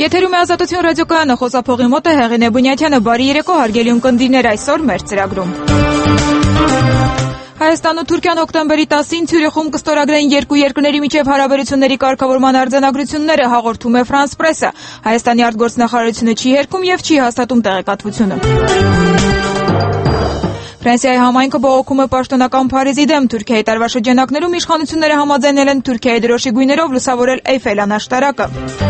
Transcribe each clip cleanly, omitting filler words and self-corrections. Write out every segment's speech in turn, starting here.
Եթերում է Ազատություն ռադիոկայանը, խոսափողի մոտ է Հեղինե Բունյաթյանը, բարի երեկո հարգելի ունկնդիրներ, այսօր մեր ծրագրում։ Հայաստանն ու Թուրքիան հոկտեմբերի 10-ին Ցյուրիխում կստորագրեն երկու երկրների միջև հարաբերությունների կարգավորման արձանագրությունները, հաղորդում է Ֆրանս Պրեսը։ Հայաստանի արտգործնախարարությունը չի հերքում եւ չի հաստատում տեղեկատվությունը։ Ֆրանսիայի համայնքը բողոքում է պաշտոնական Փարիզի դեմ։ Թուրքիայի տարվա շրջանակներում իշխանությունները համաձայնել են Թուրքիայի դրոշի գույներով լուսավորել Էյֆել անաշտարակը։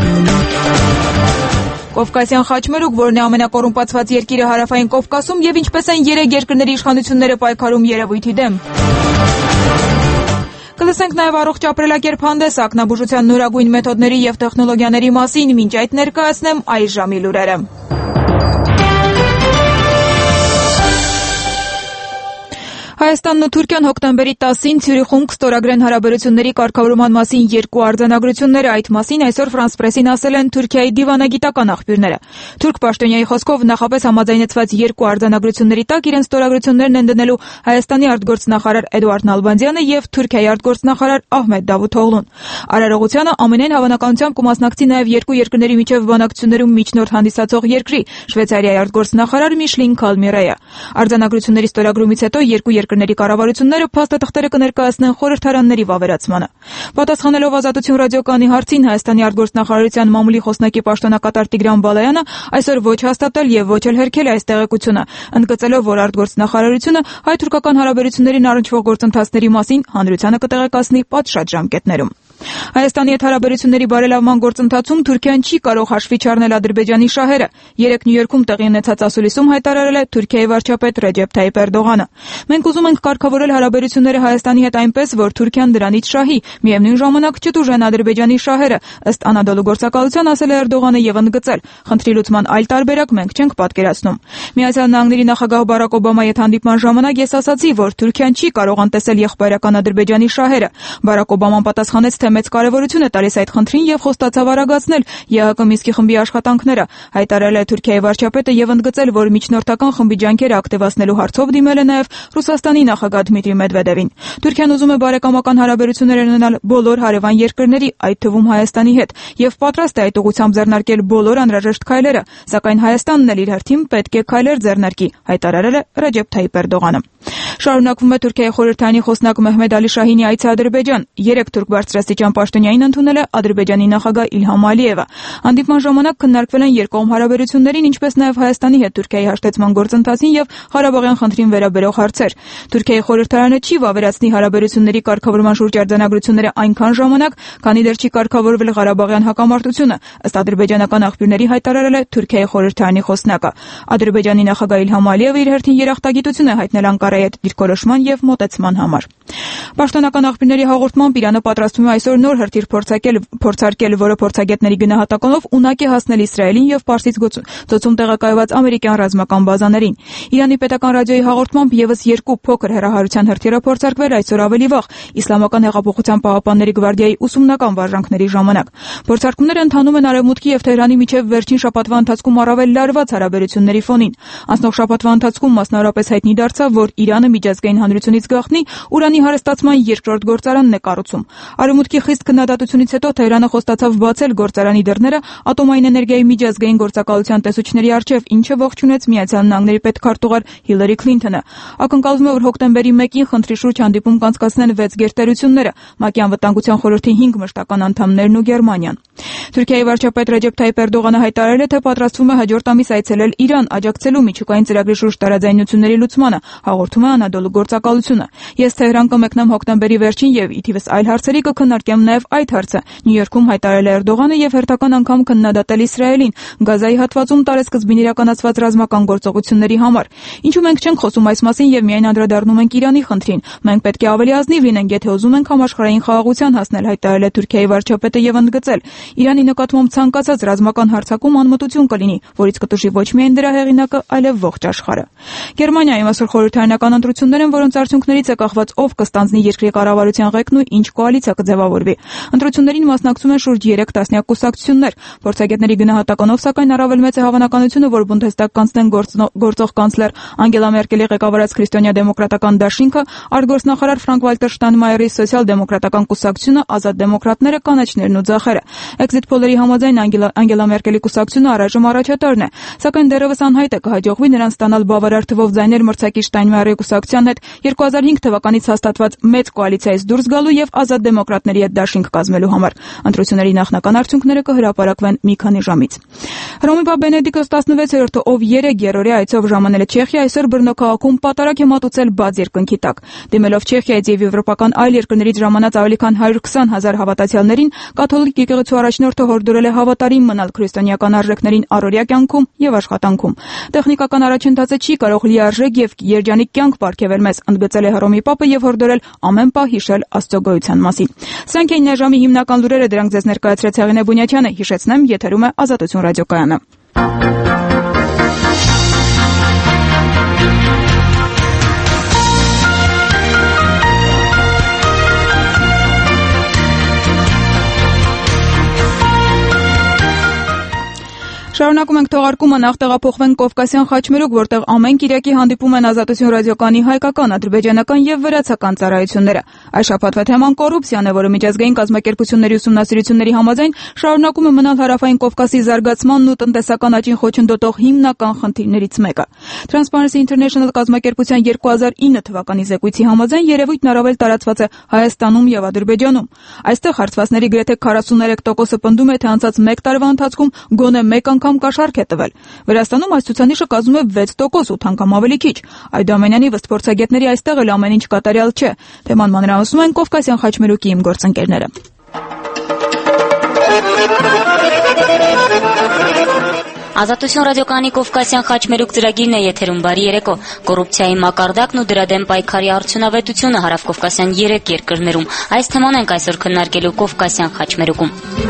Կովկասյան խաչմերուկ, որն է ամենակոռումպացված երկիրը հարավային Կովկասում, եւ ինչպես են երեք երկրների իշխանությունները պայքարում երևույթի դեմ։ Կլսենք նաև առողջ ապրելակերպ հանդես, ակնաբուժության նորագույն մեթոդների եւ տեխնոլոգիաների մասին, մինչ այդ ներկայացնեմ այս ժամի լուրերը։ Հայաստանն ու Թուրքիան հոկտեմբերի 10-ին Ցյուրիխում կստորագրեն հարաբերությունների կարգավորման մասին երկու արձանագրությունները, այդ մասին այսօր Ֆրանս Պրեսին ասել են Թուրքիայի դիվանագիտական աղբյուրները։ Թուրք պաշտոնյայի խոսքով նախապես համաձայնեցված երկու արձանագրությունների տակ իրենց ստորագրություններն են դնելու Հայաստանի արտգործնախարար Էդուարդ Նալբանդյանը եւ Թուրքիայի արտգործնախարար Ահմեդ Դավութօղլուն։ Արարողությանը ամենայն հավանականությամբ կմասնակցի նաև երկու երկրների միջև բանակցություններում միջնորդ հանդիսացող երկրի Շվեյցարիայի արտգործնախարար Միշլին Քալմիրայը։ Արձանագրությունների ստորագրումից հետո երկու երկրների կառավարությունները փաստաթղթերը կներկայացնեն խորհրդարանների վավերացմանը։ Պատասխանելով Ազատություն ռադիոկայանի հարցին Հայաստանի արտգործնախարարության մամուլի խոսնակի պաշտոնակատար Տիգրան Բալայանը այսօր ոչ հաստատել եւ ոչ էլ հերքել այս տեղեկությունը, ընդգծելով, որ արտգործնախարարությունը հայ-թուրքական հարաբերություններին առնչվող գործընթացների մասին հանրությանը կտեղեկացնի պատշաճ ժամկետներում։ Հայաստանի հետ հարաբերությունների բարելավման գործընթացում Թուրքիան չի կարող հաշվի չառնել Ադրբեջանի շահերը։ Երեկ Նյու Յորքում տեղի ունեցած ասուլիսում հայտարարել է Թուրքիայի վարչապետ Ռեջեփ Թայիփ Էրդողանը։ Մենք ուզում ենք կարգավորել հարաբերությունները Հայաստանի հետ այնպես, որ Թուրքիան դրանից շահի, միևնույն ժամանակ չտուժեն Ադրբեջանի շահերը, ըստ Անադոլու գործակալության ասել է Էրդողանը եւ ընդգծել. խնդրի լուծման այլ տարբերակ մենք չենք պատկերացնում։ Միացյալ Նահանգների նախագահ Բարակ Օբամայի հետ հանդիպման ժամանակ ես ասացի, որ Թուրքիան չի կարող անտեսել եղբայրական Ադրբեջանի շահերը։ Բարակ Օբաման պատասխանեց, թե մեծ կարևորություն է տալիս այդ խնդրին եւ խոստացավ արագացնել ԵԱՀԿ Մինսկի խմբի աշխատանքները, հայտարարել է Թուրքիայի վարչապետը եւ ընդգծել, որ միջնորդական խմբի ջանքերը ակտիվացնելու հարցով դիմել է նաեւ Ռուսաստանի նախագահ Դմիտրի Մեդվեդևին։ Թուրքիան ուզում է բարեկամական հարաբերություններ ունենալ բոլոր հարևան երկրների, այդ թվում Հայաստանի հետ, եւ պատրաստ է այդ ուղղությամբ ձեռնարկել բոլոր անհրաժեշտ քայլերը, սակայն Հայաստանն էլ իր հերթին պետք է քայլեր ձեռնարկի, հայտարարել է Ռեջեփ Թայիփ Էրդողանը։ Շարունակվում է Թուրքիայի խորհրդարանի խոսնակ Մեհմեդ Ալի Շահինի այցը Ադրբեջան։ Երեք թուրք բարձրաստիճան պաշտոնյային ընդունել է Ադրբեջանի նախագահ Իլհամ Ալիևը։ Հանդիպման ժամանակ քննարկվել են երկկողմ հարաբերություններին, ինչպես նաև Հայաստանի հետ Թուրքիայի հաշտեցման գործընթացին եւ Ղարաբաղյան խնդրին վերաբերող հարցեր։ Թուրքիայի խորհրդարանը չի վավերացնի հարաբերությունների կարգավորման շուրջ արձանագրությունները այնքան ժամանակ, քանի դեռ չի կարգավորվել Ղարաբաղյան հակամարտությունը, ըստ ադրբեջանական աղբյուրների հայտարարել է Թուրքիայի խորհրդարանի խոսնակը։ Ադրբեջանի նախագահ Իլհամ Ալիևը իր հերթին երախտագիտություն է հայտնել Անկարայի հետ դիրքորոշման եւ մոտեցման համար։ Պաշտոնական աղբյուրների հաղորդմամբ Իրանը պատրաստվում է այսօր նոր հրթիռ փորձարկել, որը փորձագետների գնահատականով ունակ է հասնել Իսրայելին եւ Պարսից ծոցում տեղակայված ամերիկյան ռազմական բազաներին։ Իրանի պետական ռադիոյի հաղորդմամբ եւս երկու փոքր հեռահարության հրթիռը փորձարկվել այսօր ավելի վաղ Իսլամական հեղափոխության պահապանների գվարդիայի ուսումնական վարժանքների ժամանակ։ Փորձարկումները ընթանում են Արևմուտքի եւ Թեհրանի միջև վերջին շաբաթվա ընթացքում առավել լարված հարաբերությունների ֆոնին։ Անցնող շաբաթվա ընթացքում մասնավորապես հայտնի դարձավ, որ Իրանը միջազգային հանրությունից գաղտնի ուրանի հարստացման երկրորդ գործարանն է կառուցում։ Արևմուտքի խիստ քննադատությունից հետո Թեհրանը խոստացավ բացել գործարանի դռները ատոմային էներգիայի միջազգային գործակալության տեսուչների առջև, ինչը ողջունեց Միացյալ Նահանգների պետքարտուղար Հիլարի Քլինթոնը։ Ակնկալվում է, որ հոկտեմբերի 1-ին խնդրի շուրջ հանդիպում կանցկացնեն 6 գերտերությունները՝ ՄԱԿ-ի անվտանգության խորհրդի 5 մշտական անդամներն ու Գերմանիան։ Թուրքիայի վարչապետ Ռեջեփ Թայիփ Էրդողանը հայտարարել է, թե պատրաստվում է հաջորդ ամիս այցելել Իրան, աջակցելու միջուկային ծրագրի շուրջ տարաձայնությունների լուծմանը, հաղորդում է Անադոլու գործակալությունը։ Ես Թեհրան կմեկնեմ հոկտեմբերի վերջին եւ ի թիվս այլ հարցերի կքննարկեմ նաեւ այդ հարցը, Նյու Յորքում հայտարարել է Էրդողանը եւ հերթական անգամ քննադատել Իսրայելին Գազայի հատվածում տարեսկզբին իրականացված ռազմական գործողությունների համար։ Ինչու մենք չենք խոսում այս մասին եւ միայն անդրադառնում ենք Իրանի խնդրին։ Մենք պետք է ավելի ազնիվ լինենք, եթե ուզում ենք համաշխարհային խաղաղության հասնել, հայտարարել է Թուրքիայի վարչապետը եւ ընդգծել. Իրանի նկատմամբ ցանկացած ռազմական հարձակում անմտություն կլինի, որից կտուժի ոչ միայն դրա հեղինակը, այլև ողջ աշխարհը։ Գերմանիայում այսօր խորհրդարանական ընտրություններ են, որոնց արդյունքներից է կախված ով կստանձնի երկրի կառավարության ղեկն ու ինչ կոալիցիա կձևավորվի։ Ընտրություններին մասնակցում են շուրջ 3 տասնյակ կուսակցություններ։ Փորձագետների գնահատականով, սակայն առավել մեծ է հավանականությունը, որ Բունդեստագ կանցնեն գործող կանցլեր Անգելա Մերկելի ղեկավարած քրիստոնյա-դեմոկրատական դաշինքը, արտգործնախարար Ֆրանկ Վալտեր Շտայնմայերի սոցիալ-դեմոկրատական կուսակցությունը, ազատ դեմոկրատները, կանաչներն ու ձախերը։ Exit poll-երի համաձայն Անգելա Մերկելի կուսակցությունը առայժմ առաջատարն է, սակայն դեռևս անհայտ է կհաջողվի նրան ստանալ բավարար թվով ձայներ մրցակից Շտայնմայերի կուսակցության հետ 2005 թվականից հաստատված մեծ կոալիցիայից դուրս գալու եւ ազատ դեմոկրատների հետ դաշինք կազմելու համար։ Ընտրությունների նախնական արդյունքները կհրապարակվեն մի քանի ժամից։ Հռոմի Պապ Բենեդիկտոս 16-րդը, ով 3 երրորդյա այցով ժամանել է Չեխիա, այսօր Բրնո քաղաքում պատարագ է մատուցել բաց երկնքի տակ։ Դիմելով Չեխիայից եւ եվրոպական այլ երկրներից ժամանած ավելի քան 120,000 հավատացյալներին, կաթոլիկ եկեղեցու առաջնորդը հորդորել է հավատարիմ մնալ քրիստոնեական արժեքներին առօրյա կյանքում եւ աշխատանքում։ Տեխնիկական առաջընթացը չի կարող լիարժեք եւ երջանիկ կյանք պարգևել մեզ, ընդգծել է Հռոմի Պապը եւ հորդորել ամեն պահ հիշել Աստծո գոյության մասին։ Սրանք էին այժմի հիմնական լուրերը, դրանք ձեզ ներկայացրեց Հեղինե Բունյաչյանը։ Հիշեցնեմ, եթերում է Ազատություն ռադիոկայանը։ Շարունակում ենք թողարկումը, նախ տեղափոխվենք Կովկասյան խաչմերուկ, որտեղ ամեն կիրակի հանդիպում են Ազատություն ռադիոկայանի հայկական, ադրբեջանական եւ վրացական ծառայությունները։ Այս շաբաթվա թեման կոռուպցիան է, որը միջազգային կազմակերպությունների ուսումնասիրությունների համաձայն շարունակում է մնալ Հարավային Կովկասի զարգացմանն ու տնտեսական աճին խոչընդոտող հիմնական խնդիրներից մեկը։ Transparency International կազմակերպության 2009 թվականի զեկույցի համաձայն երևույթն առավել տարածված է Հայաստանում եւ Ադրբեջանում։ Այստեղ հարցվածների գրեթե 43%-ը պնդում է, թե անցած 1 տարվա ընթացքում գոնե մեկ անգամ կաշառք է տվել։ Վրաստանում այս ցուցանիշը կազմում է 6%, 8 անգամ ավելի քիչ։ Այդուամենայնիվ, ըստ փորձագետների, այստեղ էլ ամեն ինչ կատարյալ չէ։ Թեման մանրամասնում են Կովկասյան խաչմերուկի իմ գործընկերները։ Ազատություն ռադիոկայանի Կովկասյան խաչմերուկ ծրագիրն է եթերում, բարի երեկո։ Կոռուպցիայի մակարդակն ու դրա դեմ պայքարի արդյունավետությունը հարավկովկասյան 3 երկրներում։ Այս թեման ենք այսօր քննարկելու Կովկասյան խաչմերուկում։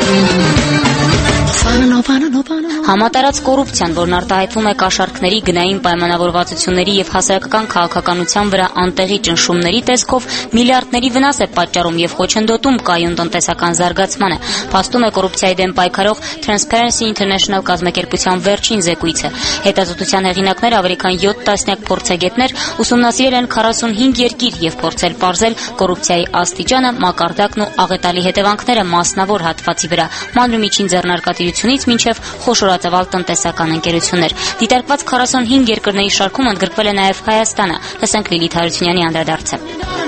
Համատարած կոռուպցիան, որն արտահայտվում է կաշառքների, գնային պայմանավորվածությունների եւ հասարակական քաղաքականության վրա անտեղի ճնշումների տեսքով, միլիարդների վնաս է պատճառում եւ խոչընդոտում կայուն տնտեսական զարգացմանը, փաստում է կոռուպցիայի դեմ պայքարող Transparency International կազմակերպության վերջին զեկույցը։ Հետազոտության հեղինակներ ավելի քան 7 տասնյակ փորձագետներ ուսումնասիրել են 45 երկիր եւ փորձել պարզել կոռուպցիայի աստիճանը, մակարդակն ու աղետալի հետևանքները մասնավոր հատվածի վրա, մանրումիջին ձեռնարկատիրությունից մինչև խոշորածավալ տնտեսական ընկերություններ։ Դիտարկված 45 երկրների շարքում ընդգրկվել է նաև Հայաստանը։ Լսենք Լիլիթ Հարությունյանի անդրադարձը։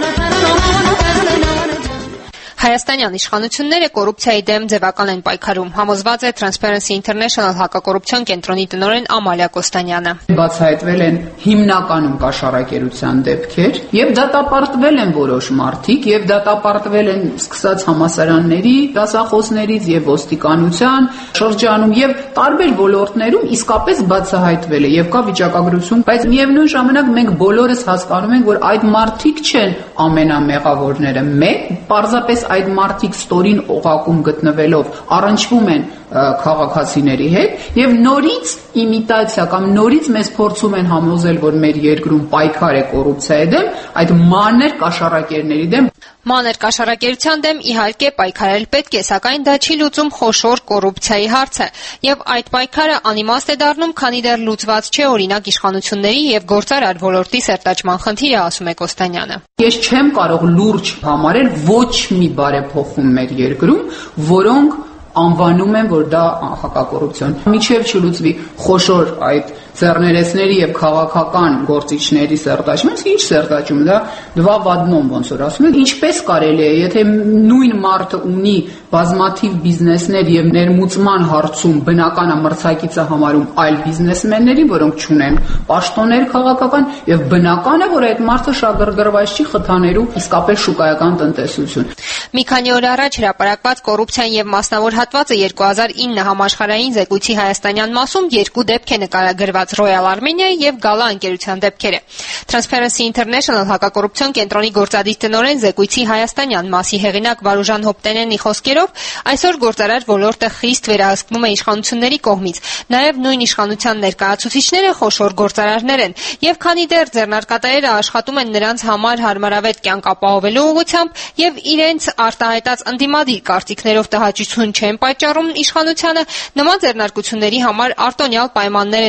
Հայաստանյան իշխանությունները կոռուպցիայի դեմ ձևական են պայքարում, համոզված է Transparency International հակակոռուպցիոն կենտրոնի տնօրեն Ամալիա Կոստանյանը։ Բացահայտվել են հիմնականում կաշառակերության դեպքեր եւ դատապարտվել են որոշ մարդիկ եւ դատապարտվել են սկսած համալսարանների դասախոսներից եւ ոստիկանության շրջանում եւ տարբեր ոլորտներում իսկապես բացահայտվել է եւ կա վիճակագրություն, բայց միևնույն ժամանակ մենք բոլորս հասկանում ենք, որ այդ մարդիկ չեն ամենամեղավորները։ Մեկ պարզապես այդ մարդիկ ստորին օղակում գտնվելով առնչվում են քաղաքացիների հետ եւ նորից իմիտացիա կամ նորից մեզ փորձում են համոզել, որ մեր երկրում պայքար է կոռուպցիայի դեմ, այդ մանր կաշառակերների դեմ։ Մանր կաշառակերության դեմ իհարկե պայքարել պետք է, սակայն դա չի լուծում խոշոր կոռուպցիայի հարցը եւ այդ պայքարը անիմաստ է դառնում, քանի դեռ լուծված չէ օրինակ իշխանությունների եւ գործարար ոլորտի սերտաճման խնդիրը, ասում է Կոստանյանը։ Ես չեմ կարող լուրջ համարել ոչ մի բարեփոխում մեր երկրում, որոնք անվանում են, որ դա հակակոռուպցիոն։ Միջև չլուծվի խոշոր այդ ձեռներեցների եւ քաղաքական գործիչների սերտաճումը, ինչ սերտաճում, դա два в одном ոնց որ ասում են, ինչպես կարելի է, եթե նույն մարդը ունի բազմաթիվ բիզնեսներ եւ ներմուծման հարցում բնական է մրցակիցը համարում այլ բիզնեսմենների, որոնք չունեն պաշտոններ քաղաքական եւ բնական է, որ այդ մարդը շագրգռված չի խթանելու իսկապես շուկայական տնտեսություն։ Մի քանի օր առաջ հրապարակված կոռուպցիան եւ մասնավոր հատվածը 2009 համաշխարհային զեկույցի հայաստանյան մասում երկու դեպք է նկարագրված Royal Armenia եւ Gala ընկերության դեպքերը։ Transparency International հակակոռուպցիոն կենտրոնի գործադիր տնօրեն զեկույցի հայաստանյան մասի հեղինակ Վարուժան Հոբտենենի խոսքերով այսօր գործարար ոլորտը խիստ վերահսկվում է իշխանությունների կողմից։ Նաեւ նույն իշխանության ներկայացուցիչները խոշոր գործարարներ են եւ քանի դեռ ձեռնարկատերերը աշխատում են նրանց համար հարմարավետ կյանք ապահովելու ուղղությամբ եւ իրենց արտահայտած ընդդիմադիր կարծիքներով տհաճություն չեն պատճառում իշխանությանը, նման ձեռնարկությունների համար արտոնյալ պայմաններ են ապահովում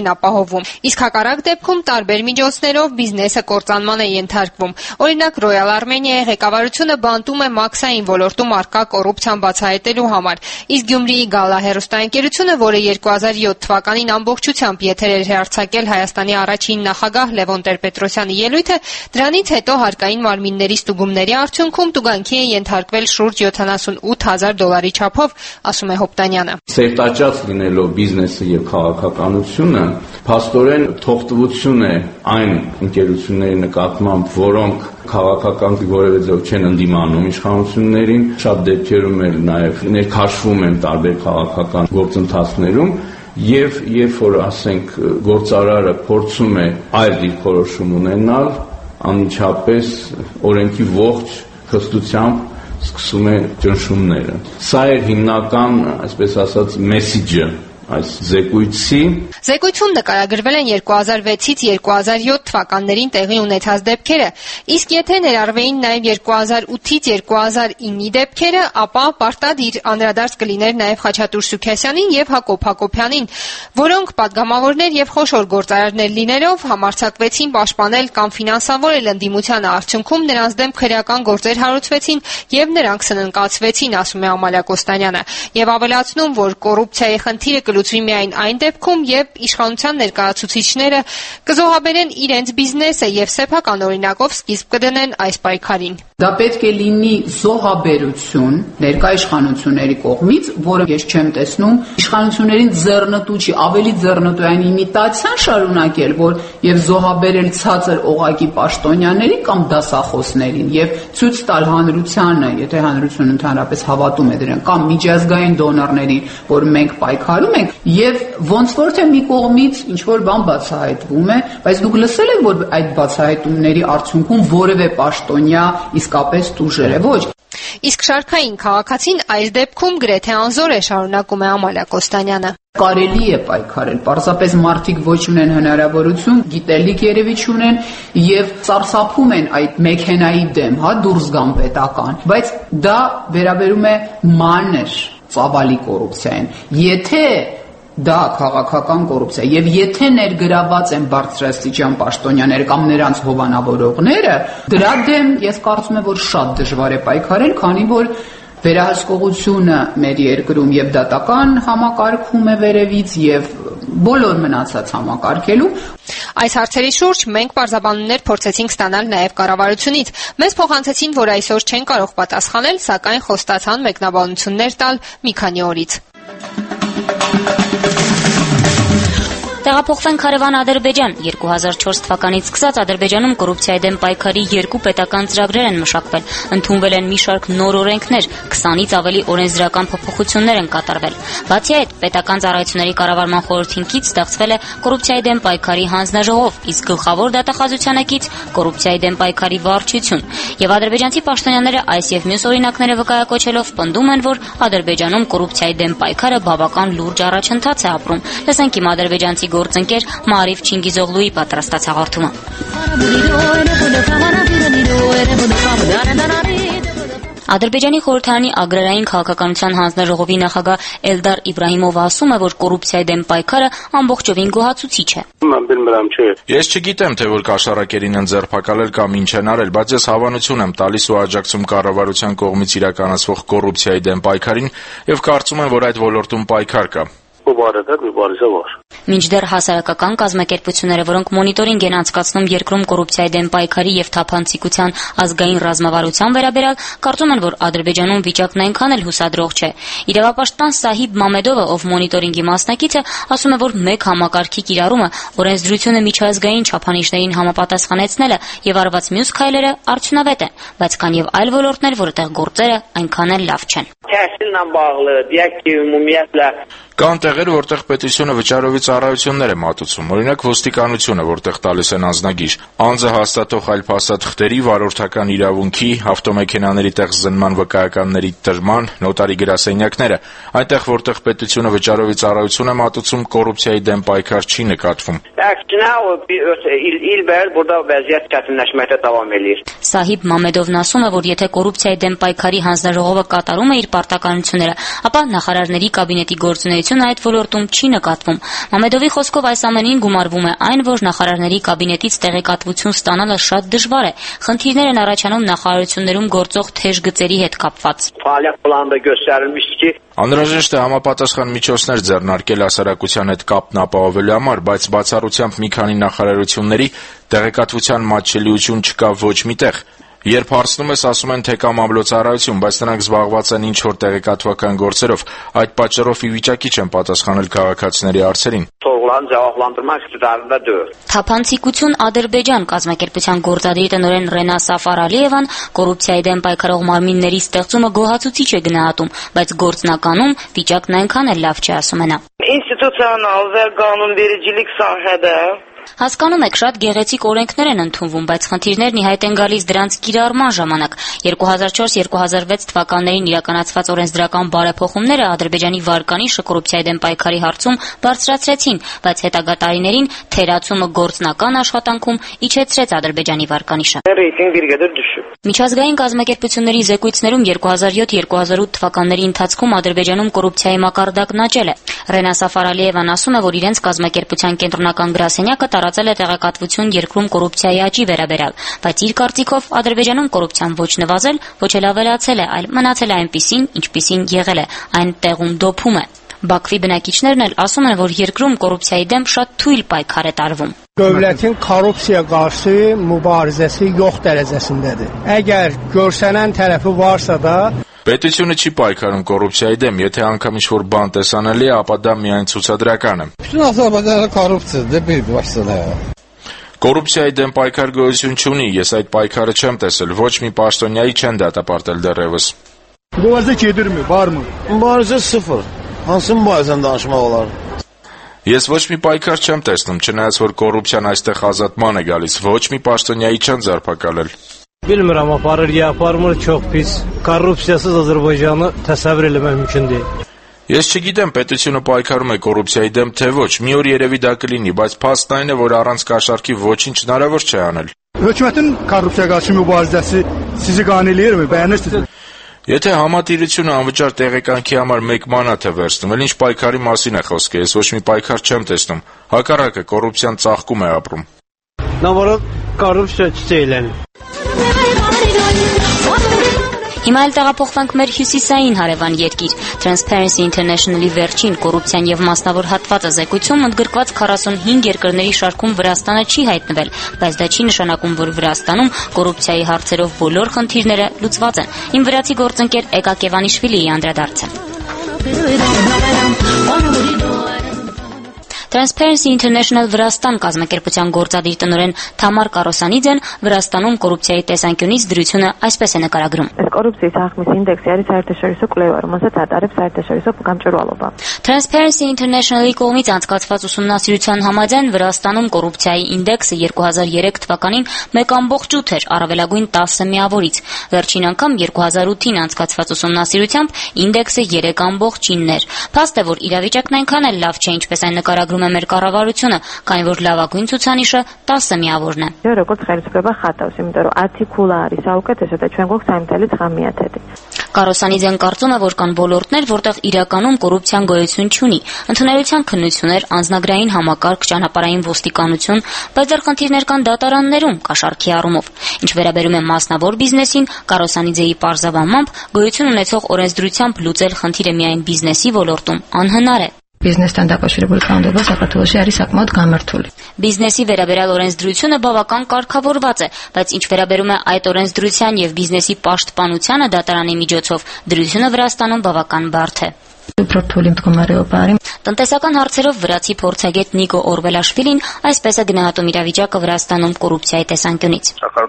ապահովում։ Իսկ հակառակ դեպքում տարբեր միջոցներով բիզնեսը կործանման է ենթարկվում։ Օրինակ, Royal Armenia-ի ղեկավարությունը բանտում է մաքսային ոլորտում առկա կոռուպցիան բացահայտելու համար, իսկ Գյումրիի Գալա հեռուստաընկերությունը, որը 2007 թվականին ամբողջությամբ եթեր էր հեռարձակել Հայաստանի առաջին նախագահ Լևոն Տեր-Պետրոսյանի ելույթը, դրանից հետո հարկային մարմինների ստուգումների արդյունքում տուգանքի է ենթարկվել շուրջ $78,000 չափով, ասում է Հոպտանյանը։ Սերտաճած լինելով բիզնեսը եւ քաղաքականությունը, փաստորեն թողտվություն է այն ընկերությունների նկատմամբ, որոնք քաղաքական որևէ ձև չեն ընդդիմանում իշխանություններին, շատ դեպքերում էլ նաեւ ներքաշվում են տարբեր քաղաքական գործընթացներում, եւ երբ որ ասենք գործարարը փորձում է այլ դիրքորոշում ունենալ, անմիջապես օրենքի ողջ հստությամբ սկսում է ճնշումները։ Սա է հիմնական, այսպես ասած, մեսիջը այս զեկույցի։ Զեկույցում նկարագրվել են 2006-ից 2007 թվականներին տեղի ունեցած դեպքերը, իսկ եթե ներառվեին նաև 2008-ից 2009-ի դեպքերը, ապա պարտադիր անդրադարձ կլիներ նաև Խաչատուր Սուքիասյանին եւ Հակոբ Հակոբյանին, որոնք պատգամավորներ եւ խոշոր գործարարներ լինելով համարձակվեցին պաշտպանել կամ ֆինանսավորել ընդդիմությանը, արդյունքում նրանց դեմ քրեական գործեր հարուցվեցին եւ նրանք սննկացվեցին, ասում է Ամալիա Կոստանյանը, եւ ավելացնում, որ կոռուպցիայի խնդիրը կլուծվի միայն այն դեպքում, երբ իշխանության ներկայացուցիչները կզոհաբերեն իրենց բիզնեսը եւ սեփական օրինակով սկիզբ կդնեն այս պայքարին։ Դա պետք է լինի զոհաբերություն ներկայ իշխանությունների կողմից, որը ես չեմ տեսնում իշխանություններին ձեռնտու չի, ավելի ձեռնտու այն իմիտացիան շարունակել, որ եւ զոհաբերել ցածր օղակի պաշտոնյաների կամ դասախոսներին եւ ցույց տալ հանրությանը, եթե հանրությունը ընդհանրապես հավատում է դրան, կամ միջազգային դոնորներին, որ մենք պայքարում ենք, եւ ոնց որ թե մի կողմից ինչ որ բան բացահայտվում է, բայց դուք լսել եք, որ այդ բացահայտումների արդյունքում որևէ պաշտոնյա իսկապես տուժել է, ոչ։ Իսկ շարքային քաղաքացին այս դեպքում գրեթե անզոր է, շարունակում է Ամալիա Կոստանյանը։ Կարելի է պայքարել, պարզապես մարդիկ ոչ ունեն հնարավորություն, գիտելիք երևի չունեն եւ ծարսափում են այդ մեքենայի դեմ, դուրս գան պետական, բայց դա վերաբերում է մանր ծավալի կոռուպցիային։ Եթե դա քաղաքական կոռուպցիա եւ եթե ներգրաված են բարձրաստիճան պաշտոնյաներ կամ նրանց հովանավորողները, դրա դեմ ես կարծում եմ, որ շատ դժվար է պայքարել, քանի որ վերահսկողությունը մեր երկրում եւ դատական համակարգում է վերևից եւ բոլոր մնացած համակարգելու։ Այս հարցերի շուրջ մենք պարզաբանումներ փորձեցինք ստանալ նաև կառավարությունից։ Մեզ փոխանցեցին, որ այսօր չեն կարող պատասխանել, սակայն խոստացան մեկնաբանություններ տալ մի քանի օրից։ Տեղափոխվենք հարևան Ադրբեջան։ 2004 թվականից սկսած Ադրբեջանում կոռուպցիայի դեմ պայքարի 2 պետական ծրագրեր են մշակվել, ընդունվել են մի շարք նոր օրենքներ, 20-ից ավելի օրենսդրական փոփոխություններ են կատարվել։ Բացի այդ, պետական ծառայությունների կառավարման խորհրդին կից ստեղծվել է կոռուպցիայի դեմ պայքարի հանձնաժողով, իսկ գլխավոր դատախազությանը կից կոռուպցիայի դեմ պայքարի վարչություն։ Եվ ադրբեջանցի պաշտոնյաները այս եւ մյուս օրինակները վկայակոչելով պնդում են, որ Ադրբեջանում կոռուպցիայի դեմ պայքարը բավական լուրջ առաջընթաց է ապրում։ Լսենք իմ ադրբեջանցի գործընկեր Մարիվ Չինգիզօղլուի պատրաստած հաղորդումը։ Ադրբեջանի խորհրդարանի agrarային քաղաքականության հանձնաժողովի նախագահ Էլդար Իբրահիմովը ասում է, որ կոռուպցիայի դեմ պայքարը ամբողջովին գոհացուցիչ է։ Ես չգիտեմ, թե որ կաշառակերին են ձերբակալել կամ ինչ են արել, բայց ես հավանություն եմ տալիս ու աջակցում կառավարության կողմից իրականացվող կոռուպցիայի դեմ պայքարին եւ կարծում եմ, որ այդ ոլորտում պայքար կա։ Մինչդեռ հասարակական կազմակերպությունները, որոնք մոնիտորինգ են անցկացնում երկրում կոռուպցիայի դեմ պայքարի եւ թափանցիկության ազգային ռազմավարության վերաբերյալ, կարծում են, որ Ադրբեջանում վիճակն այնքան էլ հուսադրող չէ։ Իրավապաշտպան Սահիբ Մամեդովը, ով մոնիտորինգի մասնակից է, ասում է, որ մեկ համակարգի կիրառումը, օրենսդրությունը միջազգային չափանիշներին համապատասխանեցնելը եւ արված մյուս քայլերը արդյունավետ են, բայց կան եւ այլ ոլորտներ, որտեղ գործերը այնքան էլ լավ չեն։ Կան տեղեր, որտեղ պետությունը վճարովի ծառայություններ է մատուցում, օրինակ ոստիկանությունը, որտեղ տալիս են անձնագիր, անձը հաստատող այլ փաստաթղթերի, վարորդական իրավունքի, ավտոմեքենաների տեղ զննման վկայականների տրման, նոտարի գրասենյակները, այնտեղ որտեղ պետությունը վճարովի ծառայություն է մատուցում, կոռուպցիայի դեմ պայքար չի նկատվում։ Սահիբ Մամեդովն ասում է, որ եթե կոռուպցիայի դեմ պայքարի հանձնաժողովը կատարում է իր պարտականությունները, ապա նախարարների կաբինետի գործունեությունը այդ ոլորտում չի նկատվում։ Մամեդովի խոսքով այս ամենին գումարվում է այն, որ նախարարների կաբինետից տեղեկատվություն ստանալը շատ դժվար է։ Խնդիրներ են առաջանում նախարարություններում գործող թեժ գծերի հետ կապված։ Անհրաժեշտ է համապատասխան միջոցներ ձեռնարկել հասարակության հետ կապն ապահովելու համար, բայց բացառությամբ մի քանի նախարարությունների տեղեկատվության մատչելիություն չկա ոչ միտեղ։ Երբ հարցնում ես, ասում են, թե կա մամլոցարայություն, բայց նրանք զբաղված են ինչ-որ տեղեկատվական գործերով, այդ պատճառով ի վիճակի չեն պատասխանել քաղաքացիների հարցերին։ Թափանցիկություն Ադրբեջան կազմակերպության գործադիր տնօրեն Ռենա Սաֆարալիևան կոռուպցիայի դեմ պայքարող մարմինների ստեղծումը գոհացուցիչ է գնահատում, բայց գործնականում վիճակն այնքան էլ լավ չի, ասում է նա։ Հասկանում եք, շատ գեղեցիկ օրենքներ են ընդունվում, բայց խնդիրներն ի հայտ են գալիս դրանց կիրառման ժամանակ։ 2004-2006 թվականներին իրականացված օրենսդրական բարեփոխումները Ադրբեջանի վարկանիշը կոռուպցիայի դեմ պայքարի հարցում բարձրացրեցին, բայց հետագա տարիներին թերացումը գործնական աշխատանքում իջեցրեց Ադրբեջանի վարկանիշը։ Միջազգային կազմակերպությունների զեկույցներում 2007-2008 թվականների ընթացքում Ադրբեջանում կոռուպցիայի մակարդակն աճել է։ Ռենա Սաֆարալիևան ասում է, որ իրենց կազմակերպության կենտրոնական գրասենյակը տարածել է տեղեկատվություն երկրում կոռուպցիայի աճի վերաբերյալ, բայց իր կարծիքով Ադրբեջանում կոռուպցիան ոչ նվազել, ոչ էլ ավելացել է, այլ մնացել է այնպիսին, ինչպիսին եղել է, այն տեղում դոփում է։ Բաքվի բնակիչներն էլ ասում են, որ երկրում կոռուպցիայի դեմ շատ թույլ պայքար է տարվում։ Dövlətin korrupsiya qarşı mübarizəsi yox dərəcəsindədir. Əgər görsənən tərəfi varsa da Պետությունը չի պայքարում կոռուպցիայի դեմ, եթե անգամ ինչ-որ բան տեսանելի է, ապա դա միայն ցուցադրական է։ Կոռուպցիայի դեմ պայքար գոյություն չունի, ես այդ պայքարը չեմ տեսել, ոչ մի պաշտոնյայի չեն դատապարտել դեռևս։ Mübarizə gedirmi, varmı? Mübarizə sıfır. Hansı mübarizəni danışmaq olar? Ես ոչ մի պայքար չեմ տեսնում, չնայած որ կոռուպցիան այստեղ ազատման է գալիս, ոչ մի պաշտոնյայի չեն ձերբակալել։ Bilmirəm, aparır ya aparmır, çox pis. Korrupsiyasız Azərbaycanı təsəvvür eləmək mümkün deyil. Ես չգիտեմ, պետությունը պայքարում է կոռուպցիայի դեմ թե ոչ, մի օր երևի դա կլինի, բայց փաստն այն է, որ առանց կաշառքի ոչինչ հնարավոր չէ անել։ Hökumətin korrupsiyaya qarşı mübarizəsi sizi qane eləyirmi? Bəyənirsiniz? Եթե համատիրությունը անվճար տեղեկանքի համար մեկ մանաթ է վերցնում, էլ ինչ պայքարի մասին է խոսքը, ես ոչ մի պայքար չեմ տեսնում։ Հակառակը կոռուպցիան ծաղկում է ապրում։ Navarad korrupsiya çiçəklənir. Հիմա էլ տեղափոխվենք մեր հյուսիսային հարևան երկիր։ Transparency International-ի վերջին կոռուպցիան եւ մասնավոր հատվածը զեկույցում ընդգրկված 45 երկրների շարքում Վրաստանը չի հայտնվել, բայց դա չի նշանակում, որ Վրաստանում կոռուպցիայի հարցերով բոլոր խնդիրները լուծված են։ Իմ վրացի գործընկեր Էկա Կևանիշվիլիի անդրադարձը։ Transparency International Վրաստան կազմակերպության գործադիր տնօրեն Թամար Կարոսանիձեն Վրաստանում կոռուպցիայի տեսանկյունից դրությունը այսպես է նկարագրում։ Կոռուպցիայի ցախմիսի ինդեքսի არის საერთაშორისო կլեյվը, რომელსაც արտարებს საერთաշորիսո կամճռვალობა։ Transparency International-ի կողմից անցկացված ուսումնասիրության համաձայն Վրաստանում կոռուպցիայի ինդեքսը 2003 թվականին 1.8 էր, առավելագույն 10 միավորից։ Վերջին անգամ 2008-ին անցկացված ուսումնասիրությամբ ինդեքսը 3.9 էր։ Փաստ է, որ իրավիճակն այնքան էլ լավ չէ, ինչպես այն նկարագրում է մեր կառավարությունը, քանի որ լավագույն ցուցանիշը 10 միավորն է։ Როგორც ხელისუფლება խատავს, იმიტომ որ 10 քուլը არის საუკეთესო და ჩვენ გვაქვს 3.9-ը։ Կարոսանիձեն կարծում է, որ կան ոլորտներ, որտեղ իրականում կոռուպցիան գոյություն չունի, ընդունելության քննություններ, անձնագրային համակարգ, ճանապարհային ոստիկանություն, բայց դեռ խնդիրներ կան դատարաններում կաշառքի առումով։ Ինչ վերաբերում է մասնավոր բիզնեսին, Կարոսանիձեի պարզաբանմամբ գոյություն ունեցող օրենսդրությամբ լուծել խնդիրը միայն բիզնեսի ոլորտում անհնար է։ Բիզնեսთან դակաշիրებული կանոնով Սակաթոյի არის սակմատ գամերթուլի։ Բիզնեսի վերաբերյալ օրենսդրությունը բավական կարգավորված է, բայց ինչ վերաբերում է այդ օրենսդրության եւ բիզնեսի պաշտպանությանը դատարանի միջոցով, դրությունը Վրաստանում բավական բարդ է։ Տնտեսական հարցերով վրացի փորձագետ Նիկո Օրվելաշվիլին այսպես է գնահատում իրավիճակը Վրաստանում կոռուպցիայի տեսանկյունից։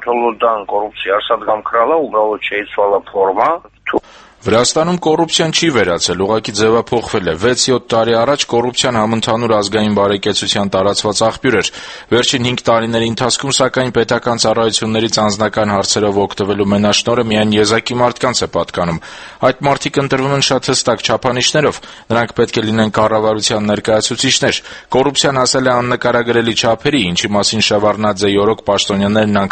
Վրաստանում կոռուպցիան չի վերացել, ուղղակի ձևափոխվել է։ 6-7 տարի առաջ կոռուպցիան համընդհանուր ազգային բարեկեցության տարածված աղբյուր էր։ Վերջին 5 տարիների ընթացքում, սակայն, պետական ծառայություններից անձնական հարցերով օգտվելու մենաշնորհը միայն եզակի մարդկանց է պատկանում։ Այդ մարդիկ ընտրվում են շատ հստակ չափանիշներով, նրանք պետք է լինեն կառավարության ներկայացուցիչներ։ Կոռուպցիան հասել է աննկարագրելի չափերի, ինչի մասին Շևարդնաձեի օրոք պաշտոնյաներն անգամ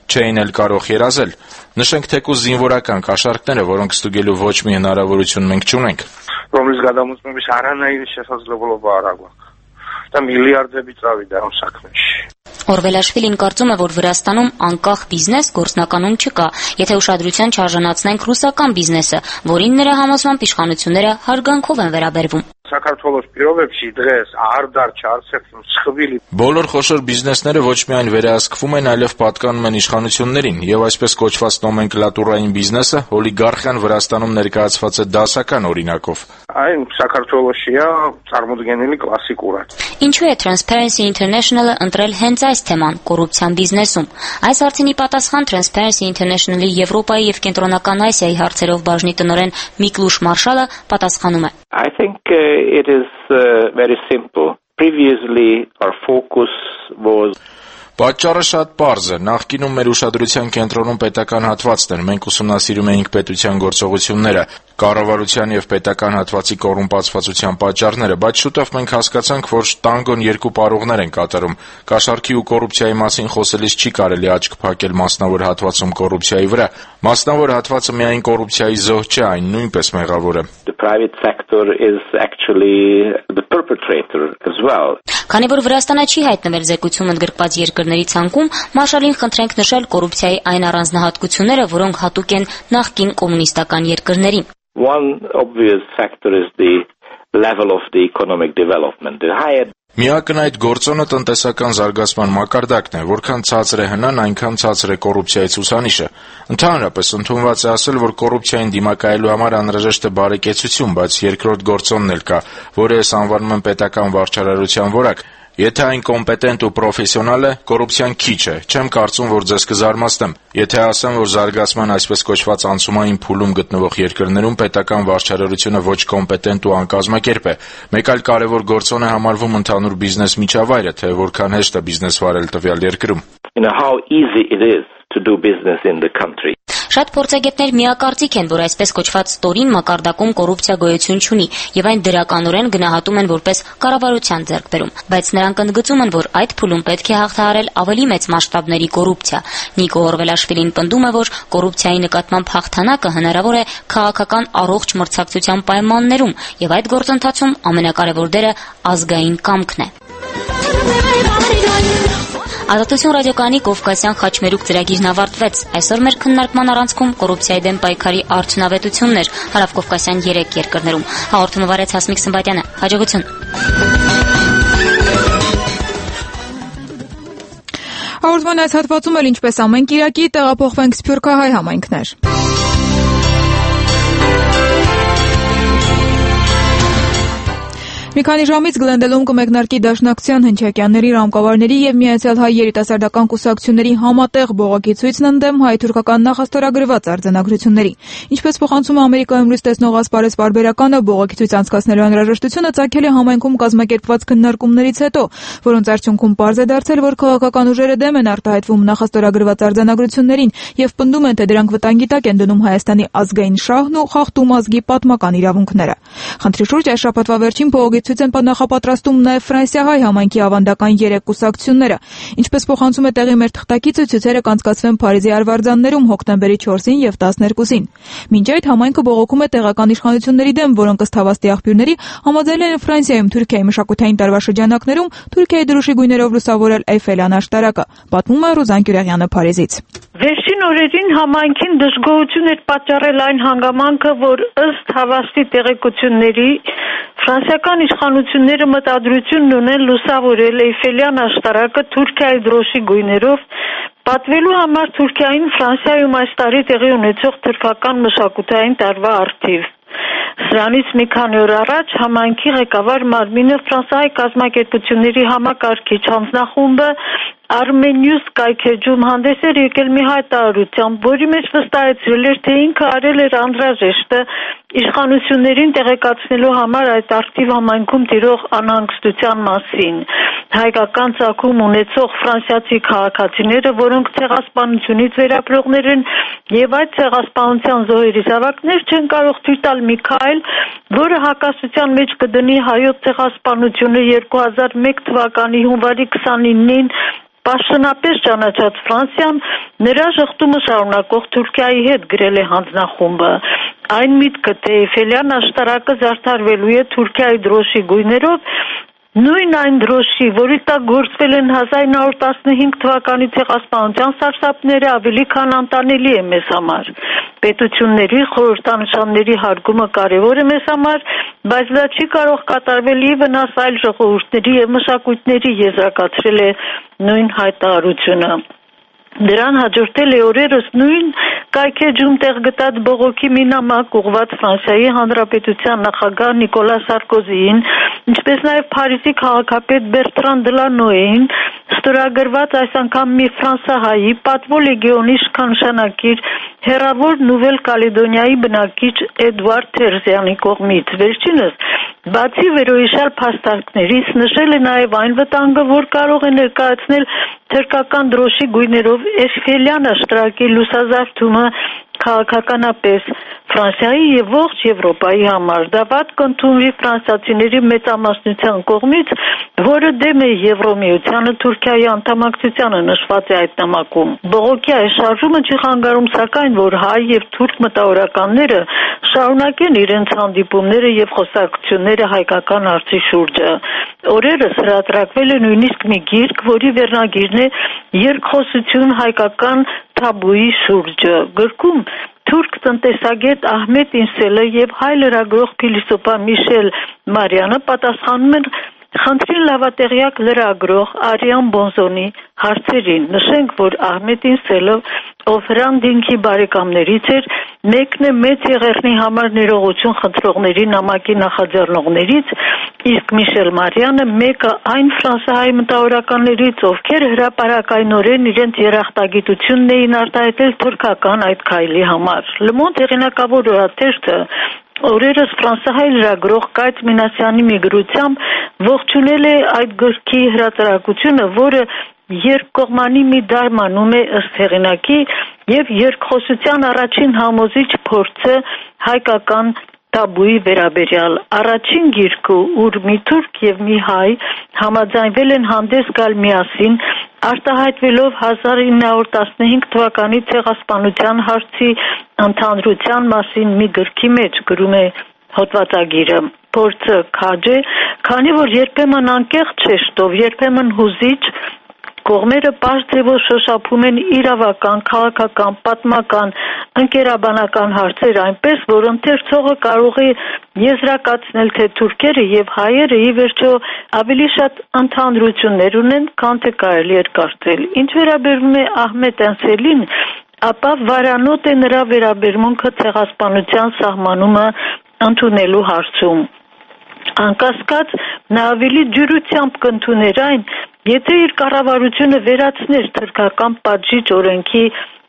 չէին էլ կարող երազել։ Նշենք թեկուզ զինվորական կաշառքները, որոնք ստուգելու ոչ մի հնարավորություն մենք չունենք։ Romlis გადამოწმების არანაირი შესაძლებლობა არ აქვს. Դա միլիարდები წავიდა ამ საქმეში. Օրվելաշվիլին կարծում է, որ Վրաստանում անկախ բիզնես գործնականում չկա, եթե ուշադրության չարժանացնենք ռուսական բիզնեսը, որին նրա համոզմամբ իշխանությունները հարգանքով են վերաբերվում։ საქართველოს პირობებში დღეს არ դարձ არცერთ მსხვილი. Բոլոր խոշոր բիզնեսները ոչ միայն վերահսկվում են, այլև պատկանում են իշխանություններին, եւ այսպես կոչված նոմենկլատուրային բիզնեսը օլիգարխիան Վրաստանում ներկայացված է դասական օրինակով։ Այն საქართველոսիա წარმოდგენილი կլասիկურად։ Ինչու է Transparency International-ը ընտրել հենց այս թեման՝ կոռուպցիան բիզնեսում։ Այս հարցինի պատասխան Transparency International-ի Եվրոպայի եւ Կենտրոնական Ասիայի հարցերով բաժնի տնօրեն Միկլուշ Մարշալը պատասխանում է. I think it is very simple. Previously our focus was Պատճառը շատ պարզ է։ Նախկինում մեր ուշադրության կենտրոնում պետական հատվածն էր։ Մենք ուսումնասիրում էինք պետության գործողությունները, կառավարության եւ պետական հատվածի կոռումպացվածության պատճառները, բայց շուտով մենք հասկացանք, որ տանգոն երկու պարողներ են կատարում։ Կաշառքի ու կոռուպցիայի մասին խոսելիս չի կարելի աչք փակել մասնավոր հատվածում կոռուպցիայի վրա։ Մասնավոր հատվածը միայն կոռուպցիայի զոհ չէ, այն նույնպես մեղավոր է։ The private sector is actually the perpetrator as well. Քանի որ Վրաստանը չի հայտնվել զեկույցում ընդգրկված երկրների ցանկում, Մարշալին խնդրենք նշել կոռուպցիայի այն առանձնահատկությունները, որոնք հատուկ են նախկին կոմունիստական երկրներին։ One obvious factor is the level of the economic development. The higher Միակնայդ գործոնը տնտեսական զարգացման մակարդակն է, որքան ցածր է հնան, այնքան ցածր է կոռուպցիայի ցուցանիշը։ Ընդհանրապես ընդունված է ասել, որ կոռուպցիային դիմակայելու համար անհրաժեշտ է բարեկեցություն, բայց երկրորդ գործոնն էլ կա, որը ես անվանում եմ պետական վարչարարության որակ։ Եթե այն կոմպետենտ ու պրոֆեսիոնալ է, կոռուպցիան քիչ է։ Չեմ կարծում, որ ձեզ կզարմացնեմ, եթե ասեմ, որ զարգացման այսպես կոչված անցումային փուլում գտնվող երկրներում պետական վարչարարությունը ոչ կոմպետենտ ու անկազմակերպ է։ Մեկ այլ կարևոր գործոն է համարվում ընդհանուր բիզնես միջավայրը, թե որքան հեշտ է բիզնես վարել տվյալ երկրում։ how easy it is to do business in the country. Շատ փորձագետներ միակարծիք են, որ այսպես կոչված ստորին մակարդակում կոռուպցիա գոյություն չունի եւ այն դրականորեն գնահատում են որպես կառավարության ձեռքբերում, բայց նրանք ընդգծում են, որ այդ փուլում պետք է հաղթահարել ավելի մեծ մասշտաբների կոռուպցիա։ Նիկո Օրվելաշվիլին պնդում է, որ կոռուպցիայի նկատմամբ հաղթանակը հնարավոր է քաղաքական առողջ մրցակցության պայմաններում եւ այդ գործընթացում ամենակարևոր դերը ազգային կամքն է։ Ազատություն ռադիոկայանի Կովկասյան խաչմերուկ ծրագիրն ավարտվեց։ Այսօր մեր քննարկման առանցքում կոռուպցիայի դեմ պայքարի արդյունավետություններ հարավկովկասյան 3 երկրներում։ Հաղորդումը վարեց Հասմիկ Սմբատյանը։ Հաջողություն։ Հաղորդման այս հատվածում էլ ինչպես ամեն կիրակի տեղափոխվենք Սփյուռքահայ համայնքներ։ Մի քանի ժամից Գլենդելում կմեկնարկի Դաշնակցության հնչակյանների, ռամկավարների եւ Միացյալ Հայ երիտասարդական կուսակցությունների համատեղ բողոքի ցույցն ընդդեմ հայ-թուրքական նախաստորագրված արձանագրությունների։ Ինչպես փոխանցում է Ամերիկայում լույս տեսնող Ասպարես պարբերականը, բողոքի ցույց անցկացնելու անհրաժեշտությունը ծագել է համայնքում կազմակերպված քննարկումներից հետո, որոնց արդյունքում պարզ է դարձել, որ քաղաքական ուժերը դեմ են արտահայտվում նախաստորագրված արձանագրություններին եւ պնդում են, թե դրանք վտանգի տակ են դնում Հայաստանի ազգային շահն ու խախտում ազգի պատմական իրավունքները։ Խնդրի շուրջ այս շաբաթվա վերջին բողոքի ցույց են նախապատրաստում նաև Ֆրանսիահայ համայնքի ավանդական 3 կուսակցությունները։ Ինչպես փոխանցում է տեղի մեր թղթակիցը, ցույցերը կանցկացվեն Փարիզի Արվարձաններում հոկտեմբերի 4-ին եւ 12-ին։ Մինչ այդ համայնքը բողոքում է տեղական իշխանությունների դեմ, որոնք ըստ հավաստի աղբյուրների համաձայնել են Ֆրանսիայում Թուրքիայի մշակութային տարվա շրջանակներում Թուրքիայի դրոշի գույներով լուսավորել Էյֆելյան աշտարակը։ Պատմում է Ռուզան Կյուրեղյանը Փարիզից։ Վերջին օրերին համայնքին դժգոհություն էր պատճառել այն հանգամանքը, որ ըստ հավաստի տեղեկությունների ֆրանսիական իշխանությունները մտադրություն ունեն լուսավորել Էյֆելյան աշտարակը Թուրքիայի դրոշի գույներով, պատվելու համար Թուրքիային Ֆրանսիայում այս տարի տեղի ունեցող թուրքական մշակութային տարվա առթիվ։ Սրանից մի քանի օր առաջ համայնքի ղեկավար Մարմինը Ֆրանսիայի կազմակերպությունների համակարգիչ հանձնախումբը Armenius կայքեջում հանդես էր եկել մի հայտարարությամբ, որի մեջ վստահեցրել էր, թե ինքը արել էր անհրաժեշտը իշխանություններին տեղեկացնելու համար այդ արդիվ համայնքում տիրող անհանգստության մասին։ Հայկական ծագում ունեցող ֆրանսիացի քաղաքացիները, որոնք ցեղասպանությունից վերապրողներ են եւ այդ ցեղասպանության զոհերի զավակներ չեն կարող թույլ տալ մի քայլ, որը հակասության մեջ կդնի հայոց ցեղասպանությունը 2001 թվականի հունվարի 29-ին պաշտոնապես ճանաչած Ֆրանսիան նրա շղթումը շարունակող Թուրքիայի հետ գրել է հանձնախումբը։ Այն միտքը, թե Էյֆելյան աշտարակը զարդարվելու է Թուրքիայի դրոշի գույներով, նույն այն դրոշի, որի տակ գործվել են 1915 թվականի ցեղասպանության սարսափները, ավելի քան անտանելի է մեզ համար։ Պետությունների խորհրդանշանների հարգումը կարևոր է մեզ համար, բայց դա չի կարող կատարվել ի վնաս այլ ժողովուրդների եւ մշակույթների, եզրակացրել է նույն հայտարարությունը։ Դրան հաջորդել է օրերս նույն կայքեջում տեղ գտած բողոքի մի նամակ ուղղված Ֆրանսիայի Հանրապետության նախագահ Նիկոլա Սարկոզիին, ինչպես նաև Փարիզի քաղաքապետ Բերտրան Դելանոյին, ստորագրված այս անգամ մի ֆրանսահայի պատվո լեգիոնի իշխանշանակիր հեռավոր Նուվել Կալեդոնիայի բնակիչ Էդուարդ Թերզյանի կողմից։ Վերջինս բացի վերոհիշյալ փաստարկներից նշել է նաև այն վտանգը, որ կարող է ներկայացնել թուրքական դրոշի գույներով Էյֆելյան աշտարակի լուսազարդումը քաղաքականապես Ֆրանսիայի եւ ողջ Եվրոպայի համար։ Դա վատ կընդունվի ֆրանսիացիների մեծամասնության կողմից, որը դեմ է Եվրոմիությանը Թուրքիայի անդամակցությանը, նշված է այդ նամակում։ Բողոքի այս շարժումը չի խանգարում սակայն, որ հայ եւ թուրք մտավորականները շարունակեն իրենց հանդիպումները եւ խոսակցությունները հայկական հարցի շուրջը։ Օրերս հրատարակվել է նույնիսկ մի գիրք, որի վերնագիրն է «Երկխոսություն հայկական թաբուի շուրջը»։ Գրքում թուրք տնտեսագետ Ահմեդ Ինսելը եւ հայ լրագրող փիլիսոփա Միշել Մարյանը պատասխանում են խնդրին լավատեղյակ լրագրող Արիան Բոնզոնի հարցերին։ Նշենք, որ Ահմեդ Ինսելը, ով Հրանտ Դինքի բարեկամներից էր, մեկն է մեծ եղերնի համար ներողություն խնդրողների նամակի նախաձեռնողներից, իսկ Միշել Մարյանը մեկը այն ֆրանսահայ մտավորականներից, ովքեր հրապարակայնորեն իրենց երախտագիտությունն էին արտահայտել թուրքական այդ քայլի համար։ Le Monde հեղինակավոր օրաթերթը օրերս ֆրանսահայ լրագրող Կայց Մինասյանի մի գրությամբ ողջունել է այդ գրքի հրատարակությունը, որը երկկողմանի մի դարմանում է ըստ հեղինակի եւ երկխոսության առաջին համոզիչ փորձը հայկական տաբուի վերաբերյալ։ Առաջին գիրքը, ուր մի թուրք եւ մի հայ համաձայնվել են հանդես գալ միասին, արտահայտվելով 1915 թվականի ցեղասպանության հարցի ընդհանրության մասին մի գրքի մեջ, գրում է հոդվածագիրը։ Փորձը քաջ է, քանի որ երբեմն անկեղծ շեշտով, երբեմն հուզիչ կողմերը պարզ ձևով շոշափում են իրավական, քաղաքական, պատմական, ընկերաբանական հարցեր այնպես, որ ընթերցողը կարող է եզրակացնել, թե թուրքերը եւ հայերը ի վերջո ավելի շատ ընդհանրություններ ունեն, քան թե կարելի էր կարծել։ Ինչ վերաբերում է Ահմեդ Ինսելին, ապա վարանոտ է նրա վերաբերմունքը ցեղասպանության սահմանումը ընդունելու հարցում։ Անկասկած նա ավելի ջրությամբ կընդուներ այն, եթե իր կառավարությունը վերացներ թուրքական պատժիչ օրենքի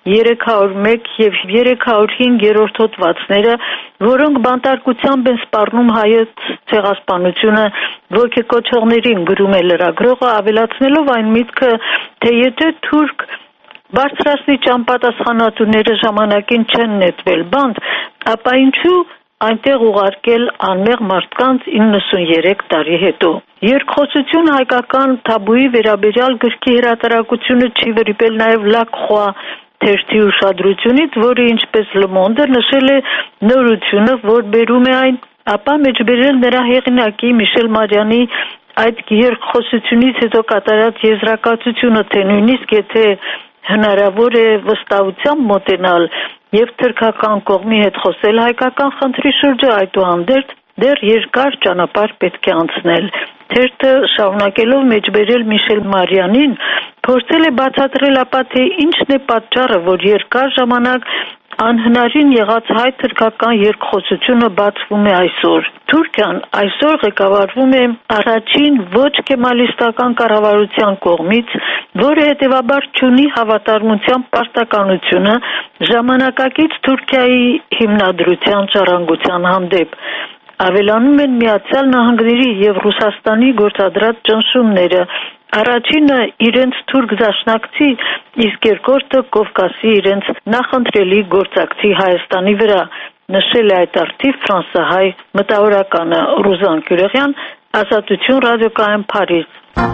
301 եւ 305-րդ հոդվածները, որոնք բանտարկությամբ են սպառնում հայոց ցեղասպանությունը ոգեկոչողներին, գրում է լրագրողը, ավելացնելով այն միտքը, թե եթե թուրք բարձրաստիճան պատասխանատուները ժամանակին չեն նետվել բանտ, ապա ինչու այնտեղ ուղարկել անմեղ մարդկանց 93 տարի հետո։ Երկխոսություն հայկական թաբուի վերաբերյալ գրքի հրատարակությունը չի վրիպել նաև Լակխուա թերթի ուշադրությունից, որը ինչպես Le Monde նշել է նորությունը, որ բերում է այն, ապա մեջբերել նրա հեղինակի Միշել Մարյանի այդ երկխոսությունից հետո կատարած եզրակացությունը, թե նույնիսկ եթե հնարավոր է վստահությամբ մոտենալ եւ թուրքական կողմի հետ խոսել հայկական խնդրի շուրջը, այդուհանդերձ դեռ երկար ճանապարհ պետք է անցնել։ Թերթը շարունակելով մեջբերել Միշել Մարյանին, փորձել է բացատրել ապա թե ինչն է պատճառը, որ երկար ժամանակ անհնարին եղած հայ-թուրքական երկխոսությունը բացվում է այսօր։ Թուրքիան այսօր ղեկավարվում է առաջին ոչ կեմալիստական կառավարության կողմից, որը հետևաբար չունի հավատարմության պարտականությունը ժամանակակից Թուրքիայի հիմնադրության ժառանգության հանդեպ։ Ավելանում են Միացյալ Նահանգների եւ Ռուսաստանի գործադրած ճնշումները, առաջինը իրենց թուրք դաշնակցի, իսկ երկրորդը Կովկասի իրենց նախընտրելի գործակցի Հայաստանի վրա։ նշել է այդ արդիվ ֆրանսահայ մտավորականը Ռուզան Գյուրեղյան, Ազատություն ռադիոկայան Փարիզ։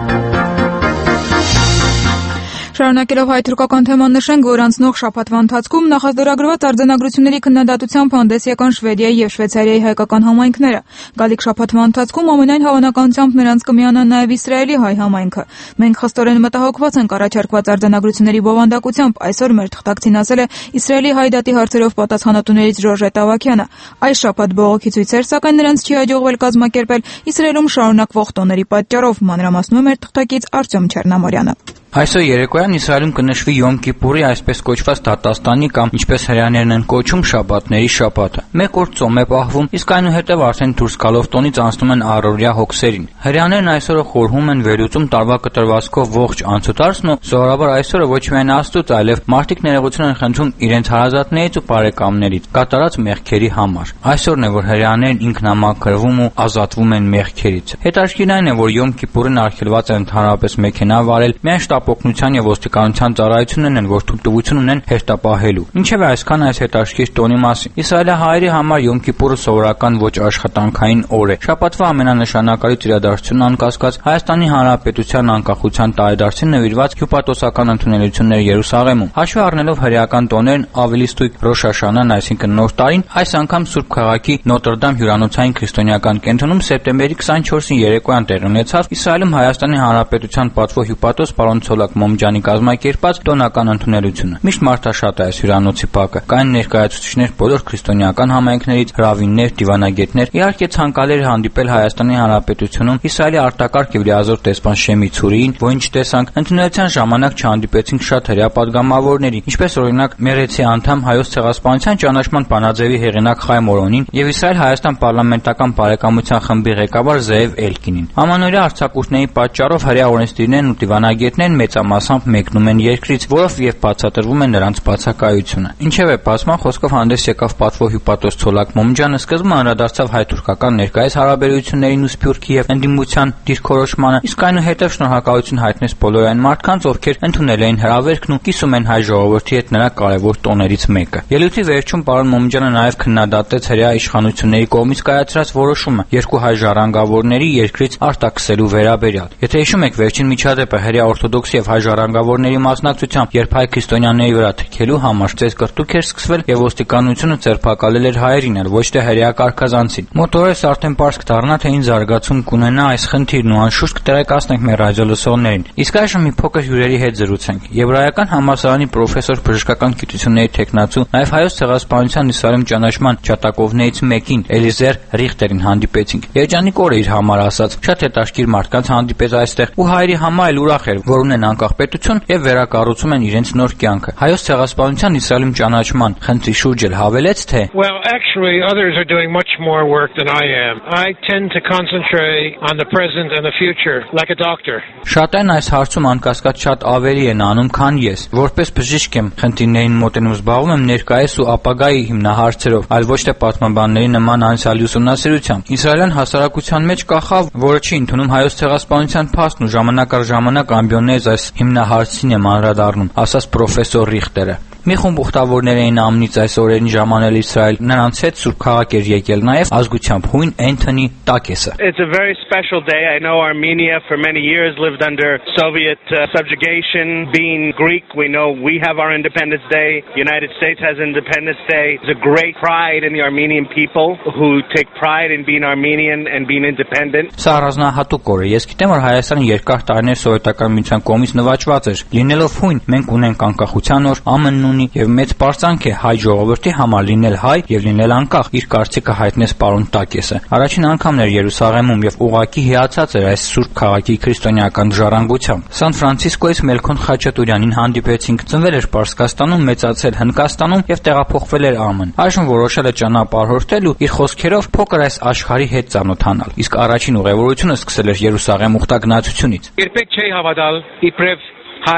Շարունակելով հայ-թուրքական թեման նշենք, որ անցնող շաբաթվա ընթացքում նախաձեռագրված արձանագրությունների քննադատությամբ հանդես եկան Շվեդիայի եւ Շվեյցարիայի հայկական համայնքները։ Գալիք շաբաթվա ընթացքում ամենայն հավանականությամբ նրանց կմիանա նաեւ Իսրայելի հայ համայնքը։ Մենք խստորեն մտահոգված ենք առաջարկված արձանագրությունների բովանդակությամբ, այսօր մեր թղթակցին ասել է Իսրայելի հայ դատի հարցերով պատասխանատուներից Ժորժետ Ավակյանը։ Այս շաբաթ բողոքի ցույցեր, սակայն նրանց չի հաջողվել կազմակերպել Իսրայելում շարունակվող տոների պատճառով, մանրամասնում է մեր թղթակից Արտյոմ Չեռնամորյանը։ Այսօր երեկոյան Իսրայելում կնշվի Յոմ Կիպուրի այսպես կոչված դատաստանի կամ ինչպես հրեաներն են կոչում շաբաթների շաբաթը։ Մեկ օր ծոմ է պահվում, իսկ այնուհետև արդեն դուրս գալով տոնից անցնում են առօրյա հոգսերին։ Հրեաներն այսօրը խորհում են վերլուծում տարվա կտրվածքով ողջ անցուդարձն ու սովորաբար այսօրը ոչ միայն Աստծուց, այլև մարդիկ ներողություն են խնդրում իրենց հարազատներից ու բարեկամներից կատարած մեղքերի համար։ Այսօրն է, որ հրեաներն ինքնամաքրվում ու ազատվում են մեղքերից։ Հետաքրքիրն այն է, որ Յոմ Կիպուրին արգելված է ընդհանրապես մեքենա վարել, միայն օգնության եւ ոստիկանության ծառայություններն են, որ թույլտվություն ունեն հերթապահելու։ Ինչեւ այսքան այս հետաքրքիր տոնի մասին։ Իսրայելահայերի համար Յոմ Կիպուրը սովորական ոչ աշխատանքային օր է։ Շաբաթվա ամենանշանակալից իրադարձությունն անկասկած Հայաստանի Հանրապետության անկախության տարեդարձին նվիրված հյուպատոսական ընդունելությունները Երուսաղեմում։ Հաշվի առնելով հրեական տոներն ավելի ստույգ Ռոշ Հաշանան, այսինքն Նոր տարին, այս անգամ Սուրբ քաղաքի Նոտրդամ հյուրանոցային քրիստոնեական կենտրոնում սեպտեմբերի 24-ին երեկոյան տեղի ունեցավ Իսրայելում Հայաստանի Հանրապետության պատվո հյուպատոս պարոն Ցոլակ Մոմջանի կազմակերպած տոնական ընդունելությունը։ Միշտ մարդաշատ է այս հյուրանոցի բակը։ Կային ներկայացուցիչներ բոլոր քրիստոնեական համայնքներից, հրավիրներ, դիվանագետներ։ Իհարկե ցանկալի էր հանդիպել Հայաստանի Հանրապետությունում Իսրայելի արտակարգ եւ լիազոր տեսփան Շեմի Ցուրիին, որին չտեսանք։ Ընդունելության ժամանակ չհանդիպեցինք շատ հրեա պատգամավորների, ինչպես օրինակ Մերեցի անդամ Հայոց ցեղասպանության ճանաչման բանաձևի հեղինակ Խայմ Օրոնին եւ Իսրայել-Հայաստան պարլամենտական բարեկամության խմբի ղեկավար Զեև Էլկինին։ Ամանորյա արձակուրդների պատճառով հրեա օրենսդիրներն ու դիվանագետներն մեծամասամբ մեկնում են երկրից, որով եւ բացատրվում է նրանց բացակայությունը։ Ինչևէ, բացման խոսքով հանդես եկավ պատվո հյուպատոս Ցոլակ Մոմջանը, սկզբում անդրադարձավ հայ-թուրքական ներկայիս հարաբերություններին ու Սփյուռքի եւ ընդդիմության դիրքորոշմանը, իսկ այնուհետև շնորհակալություն հայտնեց բոլոր այն մարդկանց, ովքեր ընդունել էին հրավերքն ու կիսում են հայ ժողովրդի հետ նրա կարևոր տոներից մեկը։ Ելույթի վերջում պարոն Մոմջանը նաեւ քննադատեց հրեա իշխանությունների կողմից կայացրած որոշումը երկու հայ ժառանգավորների երկրից արտաքսելու վերաբերյալ։ Եթե հիշում եք, վերջին միջադեպը հրեա օրթոդոքս եւ հայ ժառանգավորների մասնակցությամբ, երբ հայ քրիստոնյաների վրա թքելու համար ծես կրտուկ էր սկսվել եւ ոստիկանությունը ձերբակալել էր հայերին, ոչ թե հրեա կարգազանցին։ Մոտորես արդեն պարզ կդառնա, թե ինչ զարգացում կունենա այս խնդիրն ու անշուշտ կտեղեկացնենք մեր ռադիոլսողներին։ Իսկ այժմ մի փոքր հյուրերի հետ զրուցենք։ Եբրայական համալսարանի պրոֆեսոր բժշկական գիտությունների թեկնածու, նաեւ Հայոց ցեղասպանության Իսրայելում ճանաչման ջատագովներից մեկին Էլիզեր Ռիխտերին հանդիպեցինք։ Երջանիկ օր է իր համար ասած, շատ հետաքրքիր մարդկանց հանդիպեց այստեղ ու հայերի համար էլ ուրախ էր, որ ունեն անկախ պետություն եւ վերակառուցում են իրենց նոր կյանքը։ Հայոց ցեղասպանության Իսրայելում ճանաչման խնդրի շուրջ էլ հավելեց, թե Well, actually others are doing much more work than I am. I tend to concentrate on the present and the future like a doctor. Շատերն այս հարցում անկասկած շատ ավելի են անում, քան ես։ Որպես բժիշկ եմ խնդիրներին մոտենում, զբաղվում եմ ներկայիս ու ապագայի հիմնահարցերով, այլ ոչ թե պատմաբանների նման անցյալի ուսումնասիրությամբ։ Իսրայելյան հասարակության մեջ կա խավ, որը չի ընդունում հայոց ցեղասպանության փաստն ու ժամանակ առ ժամանակ ամբիոններից այս հիմնահարցին եմ անդրադառնում, ասաց պրոֆեսոր Ռիխտերը։ Մի խումբ ուխտավորներ էին ամնից այս օրերին ժամանել Իսրայել։ Նրանց հետ Սուրբ քաղաք էր եկել նաև ազգությամբ հույն Էնթոնի Տակեսը։ It's a very special day. I know Armenia for many years lived under Soviet subjugation. Being Greek, we know we have our Independence Day. United States has Independence Day. There's a great pride in the Armenian people who take pride in being Armenian and being independent. Սա առանձնահատուկ օր է։ Ես գիտեմ, որ Հայաստանը երկար տարիներ սովետական միության կողմից նվաճված էր։ Լինելով հույն, մենք ունենք անկախության օր, ԱՄՆ-ն ունի եւ մեծ պարծանք է հայ ժողովրդի համար լինել հայ եւ լինել անկախ, իր կարծիքը հայտնեց պարոն Տակեսը։ Առաջին անգամն էր Երուսաղեմում եւ ուղղակի հիացած էր այս Սուրբ քաղաքի քրիստոնեական ժառանգությամբ։ Սան Ֆրանցիսկոից Մելքոն Խաչատուրյանին հանդիպեցինք։ Ծնվել էր Պարսկաստանում, մեծացել Հնդկաստանում եւ տեղափոխվել էր ԱՄՆ։ Այժմ որոշել է ճանապարհորդել ու իր խոսքերով փոքր այս աշխարհի հետ ծանոթանալ։ Իսկ առաջին ուղևորությունը սկսել էր Երուսաղեմ ուխտագնացությունից։ Երբեք չի հավատալ իբրև հայ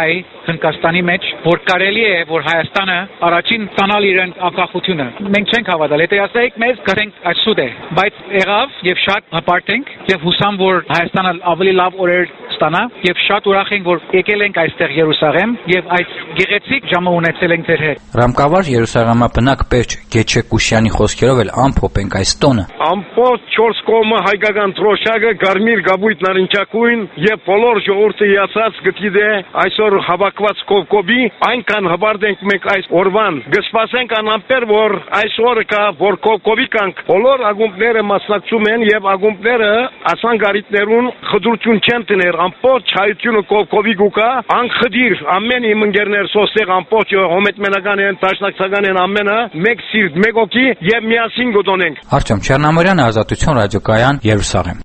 Հնդկաստանի մեջ, որ կարելի է որ Հայաստանը առաջին տանալ իրեն անկախությունը։ Մենք չենք հավատալ, եթե ասեիք մեզ կրենք այսուտ է, բայց եղավ եւ շատ հպարտ ենք եւ հուսամ որ Հայաստանը ավելի լավ օրեր ստանա եւ շատ ուրախ ենք որ եկել ենք այստեղ Երուսաղեմ եւ այդ գեղեցիկ ժամը ունեցել ենք ձեր հետ։ Ռամկավար Երուսաղեմաբնակ Պերճ Գեչե Կուշյանի խոսքերով էլ ամփոփ ենք այս տոնը։ Ամբողջ 4 կողմը հայկական տրոշակը գարմիր գաբույտ նարնջակույն եւ բոլոր ժողովուրդը իացած գտիդե այսօր հավաքված կովկոբի այնքան հբարդ ենք մենք այս օրվան գսպասենք անամպեր որ այսօր կա որ կովկոբի կանք բոլոր ագումբները մասնակցում են եւ ագումբները ասանգարիտներուն խդրություն չեն տներ ամբողջ հայությունը կովկոբի գուկա անխդիր ամեն իմ ընկերներ սոստեղ ամբողջ հոմետմենական են տաշնակցական են ամենը մեկ սիրտ մեկ օքի եւ միասին գոտոնենք։ Արտեմ Չեռնամորյան, Ազատություն ռադիոկայան, Երուսաղեմ։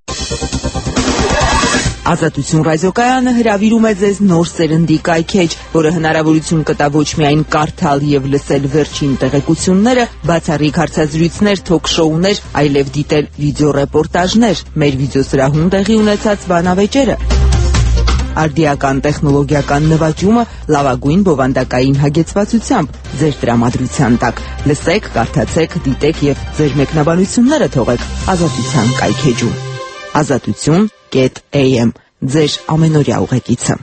Ազատություն ռադիոկայանը հրավիրում է ձեզ նոր սերնդի կայքեջ, որը հնարավորություն կտա ոչ միայն կարդալ եւ լսել վերջին տեղեկությունները, բացառիկ հարցազրույցներ, թոք-շոուներ, այլև դիտել վիդեոռեպորտաժներ, մեր վիդեոսրահում տեղի ունեցած բանավեճերը, արդիական տեխնոլոգիական նվաճումը լավագույն բովանդակային հագեցվածությամբ ձեր տրամադրության տակ։ Լսեք, կարդացեք, դիտեք եւ ձեր մեկնաբանությունները թողեք Ազատության կայքեջում։ Ազատություն.am ձեր ամենօրյա ուղեկիցը։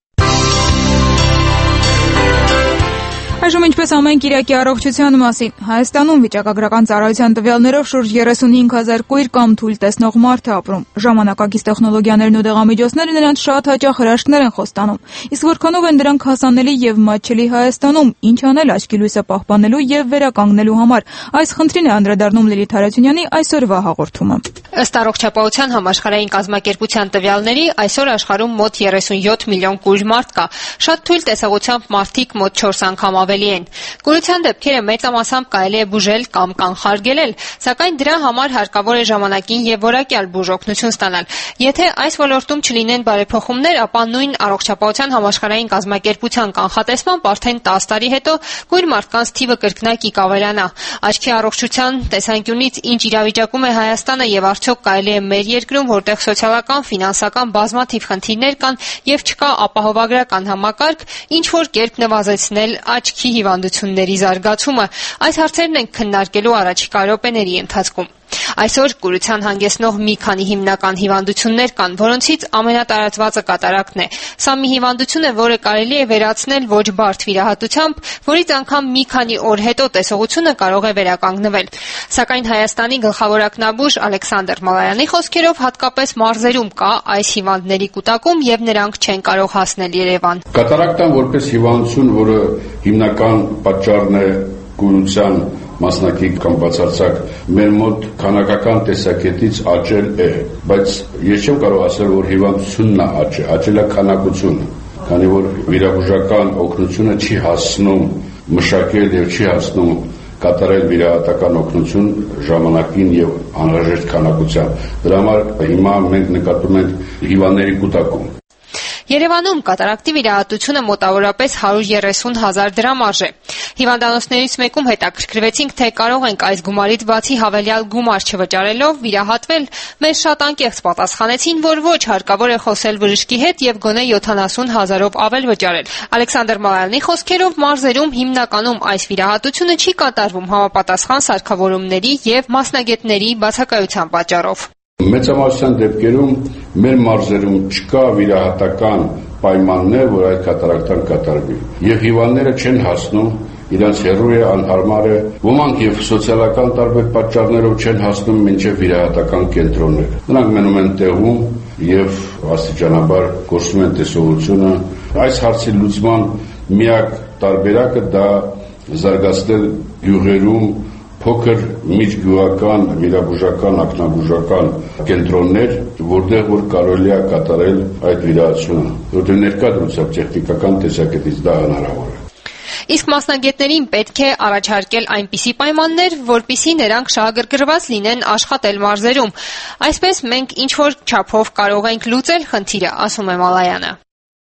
Այժմ ինչպես ամեն կիրակի առողջության մասին, Հայաստանում վիճակագրական ծառայության տվյալներով շուրջ 35,000 կույր կամ թույլ տեսնող մարդ է ապրում։ Ժամանակակից տեխնոլոգիաներն ու դեղամիջոցները նրանց շատ հաճախ հրաշքներ են խոստանում։ Իսկ որքանով են դրանք հասանելի եւ մատչելի Հայաստանում, ինչ անել աչքի լույսը պահպանելու եւ վերականգնելու համար։ Այս խնդրին է անդրադառնում Լիլիթ Հարությունյանի այսօրվա հաղորդումը։ Ըստ Առողջապահության համաշխարհային կազմակերպության տվյալների, այսօր աշխարհում մոտ 37 միլիոն կույր մարդ կա։ Շատ թույլ տեսողությամբ մարդիկ մոտ 4 անգամ ավելի են։ Կուրության դեպքերը մեծամասամբ կարելի է բուժել կամ կանխարգելել, սակայն դրա համար հարկավոր է ժամանակին եւ որակյալ բուժօգնություն ստանալ։ Եթե այս ոլորտում չլինեն բարեփոխումներ, ապա նույն Առողջապահության համաշխարհային կազմակերպության կանխատեսմամբ արդեն 10 տարի հետո կույր մարդկանց թիվը կրկնակի կավելանա։ Աչքի առողջության տեսանկյունից ինչ իրավիճակում է Հայաստանը եւ արդյոք կարելի է մեր երկրում, որտեղ սոցիալական, ֆինանսական բազմաթիվ խնդիրներ կան եւ չկա ապահովագրական համակարգ, ինչ որ կերպ նվազեցնել աչքի հիվանդությունների զարգացումը։ Այս հարցերն ենք քննարկելու առաջիկա րոպեների ընթացքում։ Այսօր կուրության հանգեցնող մի քանի հիմնական հիվանդություններ կան, որոնցից ամենատարածվածը կատարակն է։ Սա մի հիվանդություն է, որը կարելի է վերացնել ոչ բարդ վիրահատությամբ, որից անգամ մի քանի օր հետո տեսողությունը կարող է վերականգնվել։ Սակայն Հայաստանի գլխավոր ակնաբույժ Ալեքսանդր Մալայանի խոսքերով հատկապես մարզերում կա այս հիվանդների կուտակում եւ նրանք չեն կարող հասնել Երևան։ Կատարակտան որպես հիվանդություն, որը հիմնական պատճառն է կուրության մասնակի կամ բացարձակ մեր մոտ քանակական տեսակետից աճել է, բայց ես չեմ կարող ասել, որ հիվանդությունն է աճել է քանակությունը, քանի որ վիրաբուժական օգնությունը չի հասնում մշակել եւ չի հասնում կատարել վիրահատական օգնություն ժամանակին եւ անհրաժեշտ քանակությամբ։ Դրա համար հիմա մենք նկատում ենք հիվանդների կուտակում։ Երևանում կատարակտի վիրահատությունը մոտավորապես 130,000 դրամ արժե։ Հիվանդանոցներից մեկում հետաքրքրվեցինք, թե կարող ենք այս գումարից բացի հավելյալ գումար չվճարելով վիրահատվել։ Մեզ շատ անկեղծ պատասխանեցին, որ ոչ, հարկավոր է խոսել բժշկի հետ եւ գոնե 70,000-ով ավել վճարել։ Ալեքսանդր Մալայանի խոսքերով մարզերում հիմնականում այս վիրահատությունը չի կատարվում համապատասխան սարքավորումների եւ մասնագետների բացակայության պատճառով։ Մեծամասնության դեպքերում մեր մարզերում չկա վիրահատական պայմաններ, որ այդ կատարակտան կատարվի։ Եվ հիվանդները չեն հասնում, իրանց հեռու է, անհարմար է, ոմանք եւ սոցիալական տարբեր պատճառներով չեն հասնում մինչեւ վիրահատական կենտրոնները։ Նրանք մնում են տեղում եւ աստիճանաբար կորցնում են տեսողությունը։ Այս հարցի լուծման միակ տարբերակը դա զարգացնել գյուղերում փոքր միջգյուղական, վիրաբուժական, ակնաբուժական կենտրոններ, որտեղ որ կարելի է կատարել այդ վիրահատությունը, որտեղ ներկայացած տեխնիկական տեսակետից դա հնարավոր է։ Իսկ մասնագետներին պետք է առաջարկել այնպիսի պայմաններ, որպիսի նրանք շահագրգռված լինեն աշխատել մարզերում։ Այսպես մենք ինչ որ չափով կարող ենք լուծել խնդիրը, ասում է Մալայանը։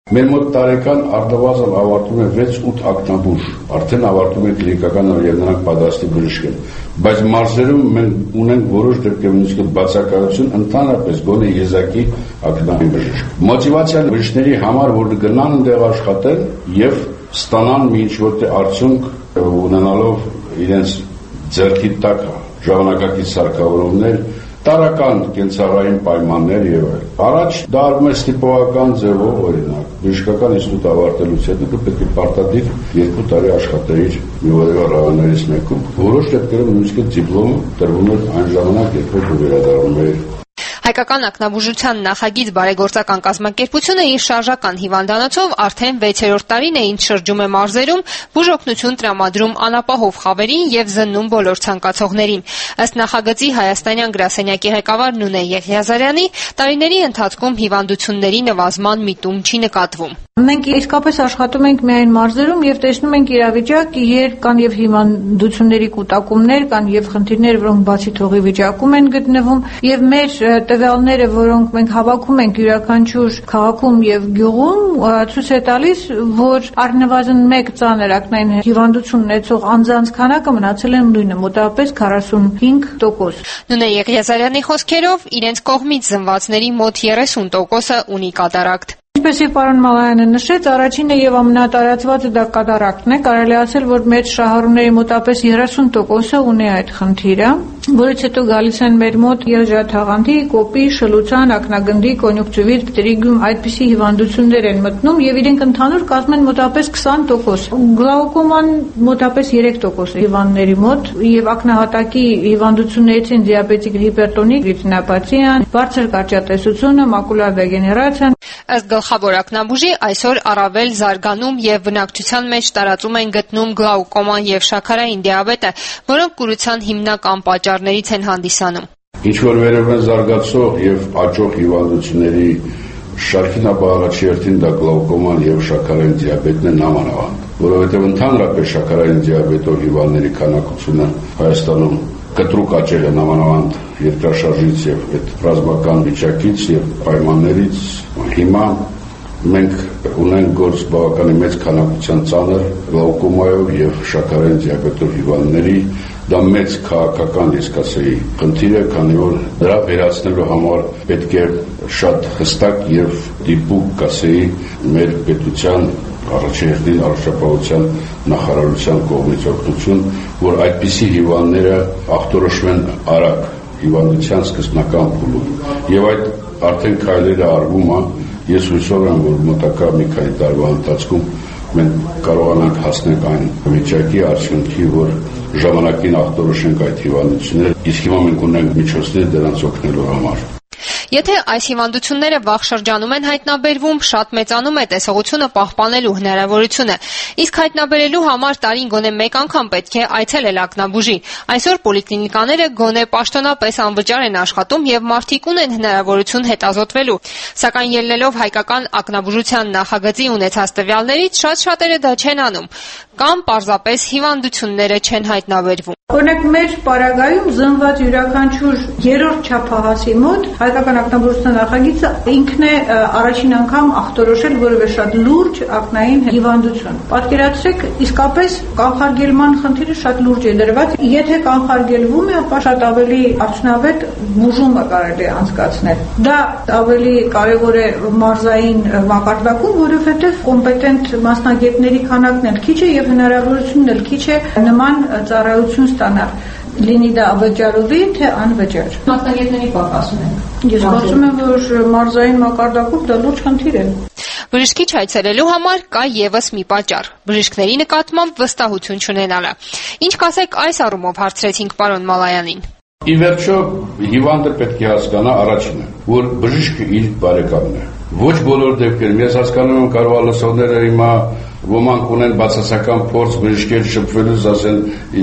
Մեր մոտ տարեկան արդավազն ավարտում է 6-8 ակնաբուժ, արդեն ավարտում է կլինիկական եւ նրանք պատրաստի բժիշկ են, բայց մարզերում մենք ունենք որոշ դեպքերում բացակայություն ընդհանրապես գոնե եզակի ակնաբուժ բժիշկ։ Մոտիվացիան բժիշկների համար, որ գնան այնտեղ աշխատեն եւ ստանան մի ինչ-որ արդյունք ունենալով իրենց ձեռքի տակ ժամանակակից սարքավորումներ, տարական կենցաղային պայմաններ եւ այլն։ Առաջ դա արվում է ստիպողական ձևով, օրինակ, բժշկական ինստիտուտ ավարտելուց հետո դու պետք է պարտադիր 2 տարի աշխատեիր մի որևէ ռայոններից մեկում։ Որոշ դեպքերում նույնիսկ դիպլոմը տրվում է այն ժամանակ, երբ դու վերադառնում ես։ Հայկական ակնաբուժության նախագիծ բարեգործական կազմակերպությունը իր շարժական հիվանդանոցով արդեն 6-րդ տարին է ինչ շրջում է մարզերում, բուժօգնություն տրամադրում անապահով խավերին եւ զննում բոլոր ցանկացողներին։ Ըստ նախագծի հայաստանյան գրասենյակի ղեկավար Նունե Եղիազարյանի, տարիների ընթացքում հիվանդությունների նվազման միտում չի նկատվում։ Մենք իսկապես աշխատում ենք միայն մարզերում եւ տեսնում ենք իրավիճակ, երբ կան եւ հիվանդությունների կուտակումներ, կան եւ խնդիրներ, որոնք բացի թողի վիճակում են գտնվում, եւ մեր տվյալները, որոնք մենք հավաքում ենք յուրաքանչյուր քաղաքում եւ գյուղում, ցույց է տալիս, որ առնվազն 1 ծանր ակնային հիվանդություն ունեցող անձանց քանակը մնացել է նույնը, մոտավորապես 45%։ Նունե Եղիազարյանի խոսքերով, իրենց կողմից զնվածների մոտ 30%-ը ունի կատարակտ։ Ինչպես եւ պարոն Մալայանը նշեց, առաջինը եւ ամենատարածվածը դա կատարակտն է, կարելի ասել, որ մեր շահառուների մոտապես 30%-ը ունի այդ խնդիրը, որից հետո գալիս են մեր մոտ եղջաթաղանթի, կոպի, շլության, ակնագնդի, կոնյունկտիվիտ, տրիգում, այդպիսի հիվանդություններ են մտնում եւ իրենք ընդհանուր կազմում են մոտապես 20%։ Գլաուկոման մոտապես 3% հիվանդների մոտ եւ ակնահատակի հիվանդություններից են դիաբետիկ հիպերտոնիկ ռետինոպաթիան, բարձր կարճատեսությունը, մակուլար դեգեներացիան։ Ըստ գլխավոր ակնաբուժի այսօր առավել զարգանում եւ բնակչության մեջ տարածում են գտնում գլաուկոման եւ շաքարային դիաբետը, որոնք կուրության հիմնական պատճառներից են հանդիսանում։ Ինչ որ վերևեն զարգացող եւ աճող հիվանդությունների շարքին ապա առաջերտին դա գլաուկոման եւ շաքարային դիաբետն են նամանավանդ, որովհետեւ ընդհանրապես շաքարային դիաբետով հիվանդների քանակությունը Հայաստանում կտրուկ աճել է նամանավանդ երկրաշարժից եւ այդ ռազմական վիճակից եւ պայմաններից հիմա մենք ունենք գործ բավականին մեծ քանակության ծանր գլաուկոմայով եւ շաքարային դիաբետով հիվանդների, դա մեծ քաղաքական իսկ ասեի խնդիր է, քանի որ դրա վերացնելու համար պետք է շատ հստակ եւ դիպուկ ասեի մեր պետության առաջերտին առողջապահության նախարարության կողմից օգնություն, որ այդպիսի հիվանդները ախտորոշվեն արագ հիվանդության սկզբնական փուլում եւ այդ արդեն քայլերը արվում է։ Ես հույսով եմ, որ մոտակա մի քանի տարվա ընթացքում մենք կարողանանք հասնել այն վիճակի արդյունքի, որ ժամանակին ախտորոշենք այդ հիվանդությունները, իսկ հիմա մենք ունենք միջոցներ դրանց օգնելու համար։ Եթե այս հիվանդությունները վաղ շրջանում են հայտնաբերվում, շատ մեծանում է տեսողությունը պահպանելու հնարավորությունը, իսկ հայտնաբերելու համար տարին գոնե 1 անգամ պետք է այցելել ակնաբուժի։ Այսօր պոլիկլինիկաները գոնե պաշտոնապես անվճար են աշխատում եւ մարդիկ ունեն հնարավորություն հետազոտվելու, սակայն ելնելով հայկական ակնաբուժության նախագծի ունեցած տվյալներից շատ-շատերը դա չեն անում, կամ պարզապես հիվանդությունները չեն հայտնաբերվում։ Օրինակ մեր պարագայում զնված յուրաքանչյուր 3-րդ չափահասի մոտ հայկական ակնաբուժության նախագիծը ինքն է առաջին անգամ ախտորոշել որևէ շատ լուրջ ակնային հիվանդություն։ Պատկերացրեք, իսկապես կանխարգելման խնդիրը շատ լուրջ է դրված։ Եթե կանխարգելվում է, ապա շատ ավելի արդյունավետ բուժումը կարելի է անցկացնել։ Դա ավելի կարևոր է մարզային մակարդակում, որովհետև կոմպետենտ մասնագետների քանակն էլ քիչ է եւ հնարավորությունն էլ քիչ է նման ծառայություն ստանալ, լինի դա վճարովի, թե անվճար։ Մասնագետների պակաս ունենք։ Ես կարծում եմ, որ մարզային մակարդակում դա լուրջ խնդիր է։ Բժշկի այցելելու համար կա եւս մի պատճառ՝ բժիշկների նկատմամբ վստահություն չունենալը։ Ինչ կասեք այս առումով, հարցրեցինք պարոն Մալայանին։ Ի վերջո հիվանդը պետք է հասկանա առաջինը, որ բժիշկը իր բարեկամն է։ Ոչ բոլոր դեպքերում ես հասկանում եմ կարող լսողները հիմա ոմանք ունեն բացասական փորձ բժիշկեր շփվելուց ասեն,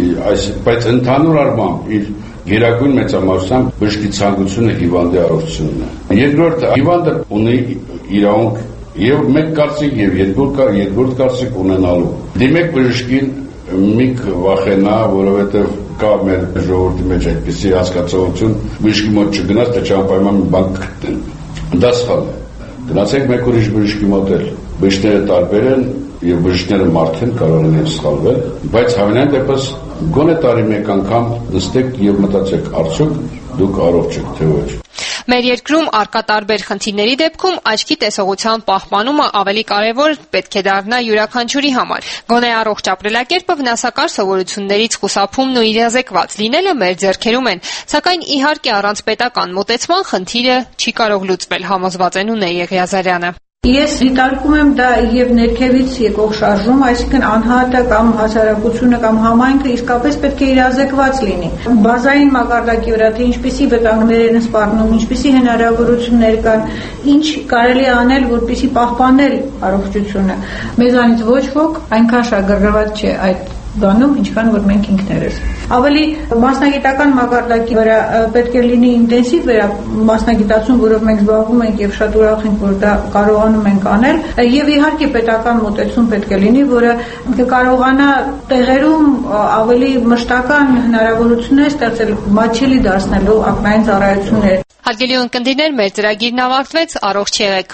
բայց ընդհանուր առմամբ իր գերագույն մեծամասնությամբ բժշկի ցանկությունը հիվանդի առողջությունն է։ Երկրորդ, հիվանդը ունի իրավունք եւ մեկ կարծիք եւ երկրորդ կարծիք ունենալու։ Դիմեք բժշկին, մի վախենա, որովհետեւ կա մեր ժողովրդի մեջ այդպիսի հասկացողություն, բժշկի մոտ չգնաց, թե չանպայման մի բան կգտնեն։ Դա սխալ է։ Գնացեք մեկ ուրիշ բժշկի մոտ էլ։ բժիշկները տարբեր են եւ բժիշկները մարդ են, կարող են սխալվել, բայց հավանաբար դեպս գոնե տարի մեկ անգամ նստեք եւ մտածեք, արդյոք դուք առողջ եք թե ոչ։ Մեր երկրում արկա տարբեր խնդիրների դեպքում աչքի տեսողության պահպանումը ավելի կարևոր պետք է դառնա յուրաքանչյուրի համար։ Գոնե առողջ ապրելակերպը վնասակար սովորություններից խուսափումն ու իրազեկված լինելը մեր ձեռքերում են, սակայն իհարկե առանց պետական մոտեցման խնդիրը չի կարող լուծվել, համոզված է Նունե Եղիազարյանը։ Ես դիտարկում եմ դա եւ ներքևից եկող շարժում, այսինքն անհատը կամ հասարակությունը կամ համայնքը իսկապես պետք է իրազեկված լինի։ Բազային մակարդակի վրա թե ինչպիսի վտանգներ են սպառնում, ինչպիսի հնարավորություններ կան, ինչ կարելի է անել, որպեսզի պահպանել առողջությունը։ Մեզանից ոչ ոք այնքան շահագրգռված չէ այդ բանում, ինչքան որ մենք ինքներս։ Ավելի մասնագիտական մակարդակի վրա պետք է լինի ինտենսիվ մասնագիտացում, որով մենք զբաղվում ենք եւ շատ ուրախ ենք, որ դա կարողանում ենք անել, եւ իհարկե պետական մոտեցում պետք է լինի, որը կարողանա տեղերում ավելի մշտական հնարավորություններ ստեղծել, մատչելի դարձնելու ակնային ծառայություններ։ Հարգելի ունկնդիրներ, մեր ծրագիրն ավարտվեց, առողջ եղեք։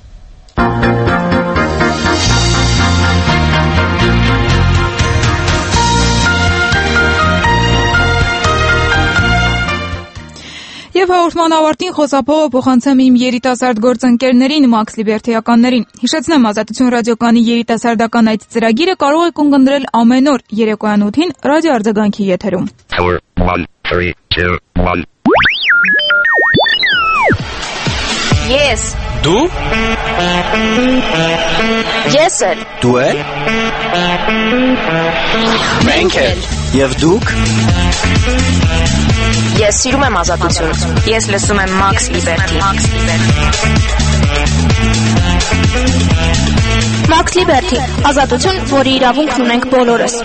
Եվ հաղորդման ավարտին խոսափողը փոխանցեմ իմ երիտասարդ գործընկերներին, Max Liberty-ականներին։ Հիշեցնեմ, Ազատություն ռադիոկայանի երիտասարդական այդ ծրագիրը կարող եք ունկնդրել ամեն օր երեկոյան 8-ին ռադիոարձագանքի եթերում։ 4, 1, 3, 2, 1 Yes. Դու? Ես էլ։ Դու էլ? Մենք էլ։ Եվ դուք? Ես սիրում եմ ազատություն։ Ես լսում եմ Max Liberty։ Max Liberty, ազատություն, որի իրավունքն ունենք բոլորս։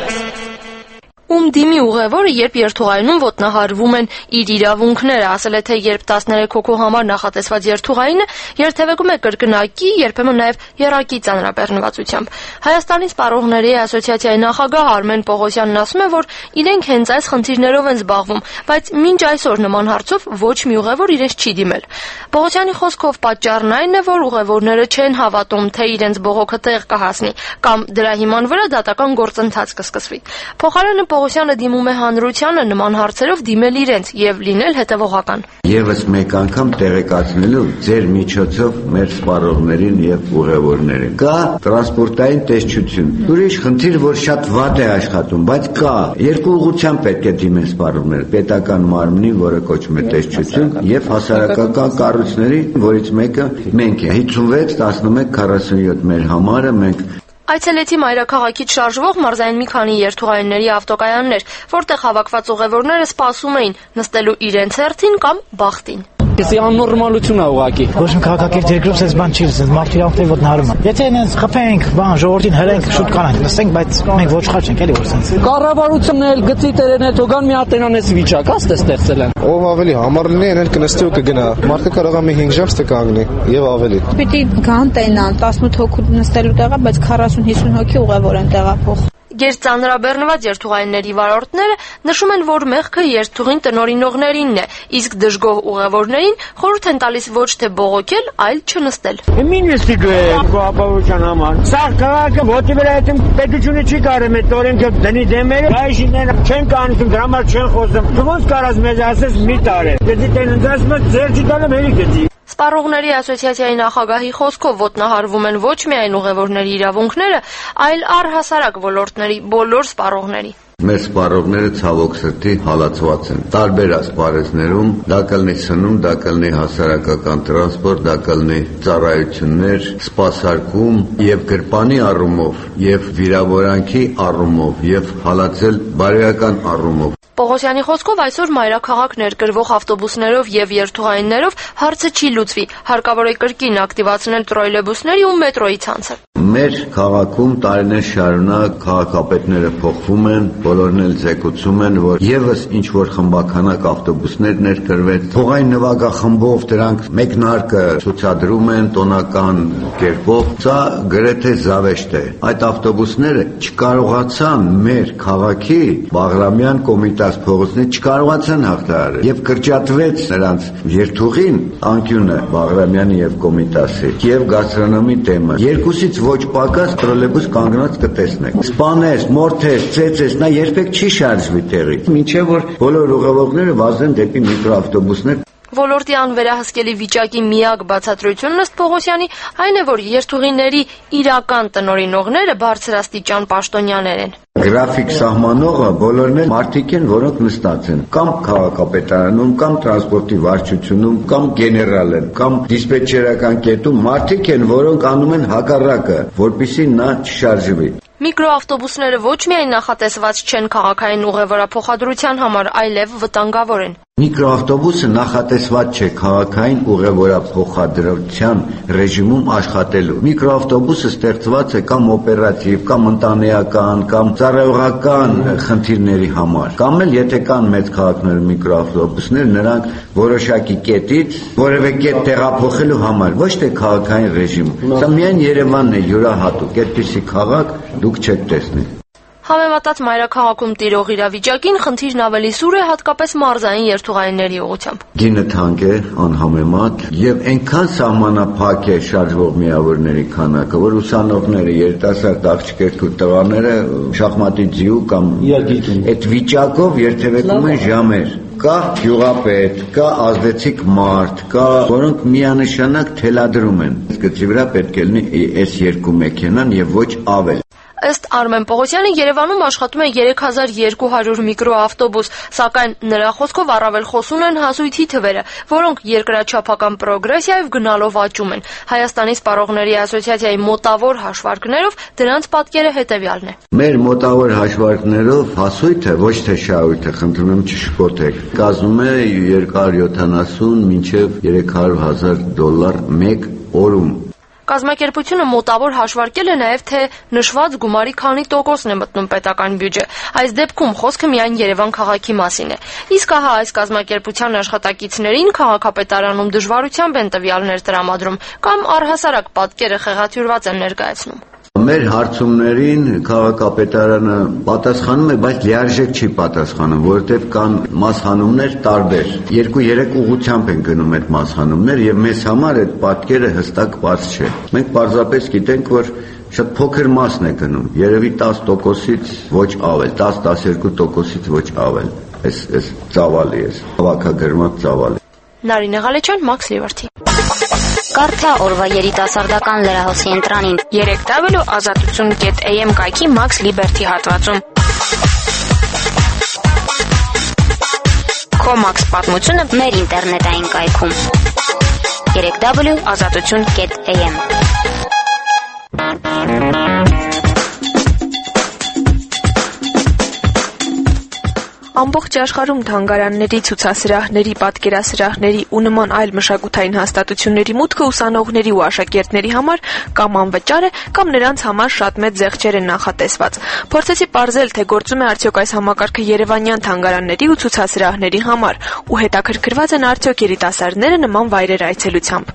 Ում դիմի ուղևորը, երբ երթուղայինում ոտնահարվում են իր իրավունքները, ասել է, թե երբ 13 հոգու համար նախատեսված երթուղայինը երթևեկում է կրկնակի, երբեմն նաև եռակի ծանրաբեռնվածությամբ։ Հայաստանի սպառողների ասոցիացիայի նախագահ Արմեն Պողոսյանն ասում է, որ իրենք հենց այս խնդիրներով են զբաղվում, բայց մինչ այսօր նման հարցով ոչ մի ուղևոր իրենց չի դիմել։ Պողոսյանի խոսքով պատճառն այն է, որ ուղևորները չեն հավատում, թե իրենց բողոքը տեղ կհասնի, կամ դրա հիման վրա դատական գործընթաց կսկսվի։ Փոխարենը Պողոսյանը դիմում է հանրությանը նման հարցերով դիմել իրենց եւ լինել հետևողական։ Եվս մեկ անգամ տեղեկացնելու ձեր միջոցով մեր սպառողներին եւ ուղևորներին։ Կա տրանսպորտային տեսչություն։ Ուրիշ խնդիր, որ շատ վատ է աշխատում, բայց կա երկու ուղղությամբ պետք է դիմեն սպառողները՝ պետական մարմնի, որը կոչվում է տեսչություն, եւ հասարակական կառույցների, որից մեկը մենք է 56-11-47 մեր համարը մենք Այցելեցի մայրաքաղաքից շարժվող մարզային մի քանի երթուղայինների ավտոկայաններ, որտեղ հավաքված ուղևորները սպասում էին նստելու իրենց հերթին կամ բախտին։ Էսի աննորմալություն է ուղղակի։ Ոչ մի քաղաքակիրթ երկրում էս բան չի լսել, մարդու իրավունքների ոտնահարում են։ Եթե այնպես խփենք, բան ժողովրդին հրենք, շուտ կանենք, նստենք, բայց մենք ոչխար չենք, էլի որ sense։ Կառավարությունն էլ գծի տերեն հետ հոգան մի հատ այնանես վիճակ, աստ է ստեղծել են։ Ով ավելի համառ լինի, այն էլ կնստի ու կգնա։ Մարդը կարող է մի 5 ժամ ստե կանգնի եւ ավելի։ Պիտի գան տենան 18 հոգու նստելու տեղը, բայց 40-50 հոգի ուղևոր են տեղափոխ։ Գերծանրաբեռնված երթուղայինների վարորդները նշում են, որ մեղքը երթուղին տնօրինողներինն է, իսկ դժգոհ ուղևորներին խորհուրդ են տալիս ոչ թե բողոքել, այլ չնստել։ Մինիստրի ապահովության համար։ Սա քաղաքը ոտի վրա այդ պետությունը չի կարող այդ օրենքը դնի դեմերը, այժմ չեն կանցում, դրա համար չեն խոսում։ Դու ոնց կարաս մեզ ասես մի տարի։ Դե դեն ընդասում ձեր չտալը մերի գծի։ Սպառողների ասոցիացիայի նախագահի խոսքով ոտնահարվում են ոչ միայն ուղևորների իրավունքները, այլ առհասարակ ոլորտների բոլոր սպառողների։ Մեր սպառողները ցավոք սրտի հալածված են։ Տարբեր ասպարեզներում դա կլինի սնունդ, դա կլինի հասարակական տրանսպորտ, դա կլինի ծառայություններ, սպասարկում եւ գրպանի առումով, եւ վիրավորանքի առումով, եւ հալածել բարոյական առումով։ Պողոսյանի խոսքով այսօր մայրաքաղաք ներկրվող ավտոբուսներով եւ երթուղայիններով հարցը չի լուծվի, հարկավոր է կրկին ակտիվացնել տրոլեյբուսների ու մետրոյի ցանցը։ Մեր քաղաքում տարիներ շարունակ քաղաքապետները փոխվում են, բոլորն էլ զեկուցում են, որ եւս ինչ որ խմբականակ ավտոբուսներ ներկրվեն, փողային նվագախմբով դրանք մեկնարկը ցուցադրում են տոնական կերպով, սա գրեթե զավեշտ է։ Այդ ավտոբուսները չկարողացան մեր քաղաքի Բաղրամյան կոմիտա կորած փողոցներ չկարողացան հաղթահարել եւ կրճատվեց նրանց երթուղին անկյունը Բաղրամյանի եւ Կոմիտասի եւ գաստրոնոմի թեմը։ Երկուսից ոչ պակաս տրոլեյբուս կանգնած կտեսնեք։ Սպանես, մորթես, ծեծես, նա երբեք չի շարժվի տեղից, մինչեւ որ բոլոր ուղևորները վազեն դեպի միկրոավտոբուսներ։ Ոլորտի անվերահսկելի վիճակի միակ բացատրությունն ըստ Պողոսյանի այն է, որ երթուղիների իրական տնօրինողները բարձրաստիճան պաշտոնյաներ են։ Գրաֆիկ սահմանողը բոլորն են մարդիկ են, որոնք նստած են կամ քաղաքապետարանում, կամ տրանսպորտի վարչությունում, կամ գեներալ են, կամ դիսպետչերական կետում մարդիկ են, որոնք անում են հակառակը, որպեսզի նա չշարժվի։ Միկրոավտոբուսները ոչ միայն նախատեսված չեն քաղաքային ուղևորափոխադրության համար, այլև վտանգավոր են։ Միկրոավտոբուսը նախատեսված չէ քաղաքային ուղևորափոխադրության ռեժիմում աշխատելու։ Միկրոավտոբուսը ստեղծված է կամ օպերատիվ, կամ ընտանեկան, կամ ծառայողական խնդիրների համար։ Կամ էլ եթե կան մեծ քաղաքներում միկրոավտոբուսներ, նրանք որոշակի կետից որևէ կետ տեղափոխելու համար, ոչ թե քաղաքային ռեժիմ։ Սա միայն Երևանն է յուրահատուկ, այդպիսի քաղաք դուք չեք տեսնի։ Համեմատած մայրաքաղաքում տիրող իրավիճակին խնդիրն ավելի սուր է հատկապես մարզային երթուղայինների ուղղությամբ։ Գինը թանկ է, անհամեմատ, եւ այնքան սահմանափակ է շարժվող միավորների քանակը, որ ուսանողները, երիտասարդ աղջիկներն ու տղաները շախմատի ձիու կամ այդ վիճակով երթևեկում են ժամեր։ Կա գյուղապետ, կա ազդեցիկ մարդ, կա որոնք միանշանակ թելադրում են։ Գծի վրա պետք է լինի այս երկու մեքենան եւ ոչ ավել։ Ըստ Արմեն Պողոսյանի Երևանում աշխատում է 3200 միկրոավտոբուս, սակայն նրա խոսքով առավել խոսուն են հասույթի թվերը, որոնք երկրաչափական պրոգրեսիայով գնալով աճում են։ Հայաստանի սպառողների ասոցիացիայի մոտավոր հաշվարկներով դրանց պատկերը հետևյալն է։ Մեր մոտավոր հաշվարկներով հասույթը, ոչ թե շահույթը, խնդրում եմ չշփոթեք, կազմում է 270 մինչև $300,000 մեկ օրում։ Կազմակերպությունը մոտավոր հաշվարկել է նաև, թե նշված գումարի քանի տոկոսն է մտնում պետական բյուջե։ Այս դեպքում խոսքը միայն Երևան քաղաքի մասին է։ Իսկ ահա այս կազմակերպության աշխատակիցներին քաղաքապետարանում դժվարությամբ են տվյալներ տրամադրում կամ առհասարակ պատկերը խեղաթյուրված են ներկայացնում։ Մեր հարցումներին քաղաքապետարանը պատասխանում է, բայց լիարժեք չի պատասխանում, որովհետև կան մասհանումներ տարբեր։ 2-3 ուղղությամբ են գնում այդ մասհանումներ եւ մեզ համար այդ պատկերը հստակ բաց չէ։ Մենք պարզապես գիտենք, որ շատ փոքր մասն է գնում, երևի 10%-ից ոչ ավել, 10-12%-ից ոչ аվել։ Այս ծավալի է, հավաքագրված ծավալի։ Նարինե Ղալեչյան, Max Liberty։ Կարդա օրվա երիտասարդական լրահոսի ընտրանին 3w.azatutun.am կայքի Max Liberty հատվածում։ Քո Max պատմությունը մեր ինտերնետային կայքում 3w.azatutun.am Ամբողջ աշխարհում թանգարանների, ցուցասրահների, պատկերասրահների ու նման այլ մշակութային հաստատությունների մուտքը ուսանողների ու աշակերտների համար կամ անվճար է, կամ նրանց համար շատ մեծ զեղչեր են նախատեսված։ Փորձեցի պարզել, թե գործում է արդյոք այս համակարգը երևանյան թանգարանների ու ցուցասրահների համար, ու հետաքրքրված են արդյոք երիտասարդները նման վայրեր այցելությամբ։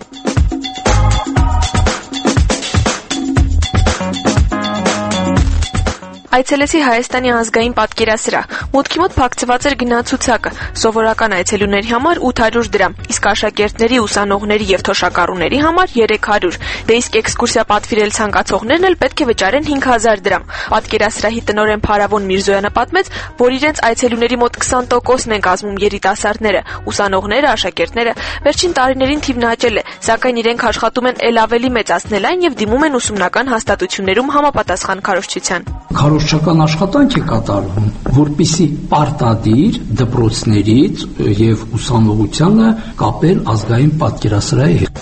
Այցելեցի Հայաստանի ազգային պատկերասրահ։ Մուտքի մոտ փակցված էր գնացուցակը, սովորական այցելուների համար 800 դրամ, իսկ աշակերտների, ուսանողների եւ թոշակառուների համար 300։ Դե իսկ էքսկուրսիա պատվիրել ցանկացողներն էլ պետք է վճարեն 5000 դրամ։ Պատկերասրահի տնօրեն Փարավոն Միրզոյանը պատմեց, որ իրենց այցելուների մոտ 20%-ն են կազմում երիտասարդները, ուսանողները, աշակերտները։ Վերջին տարիներին թիվն աճել է, սակայն իրենք աշխատում են ել ավելի մեծացնել այն եւ դիմում են ուսումնական հաստատություններում համապատասխան քարոզչության։ Քարոզչական աշխատանք է կատարվում, որպեսզի պարտադիր դպրոցներից եւ ուսանողությանը կապել ազգային պատկերասրահի հետ։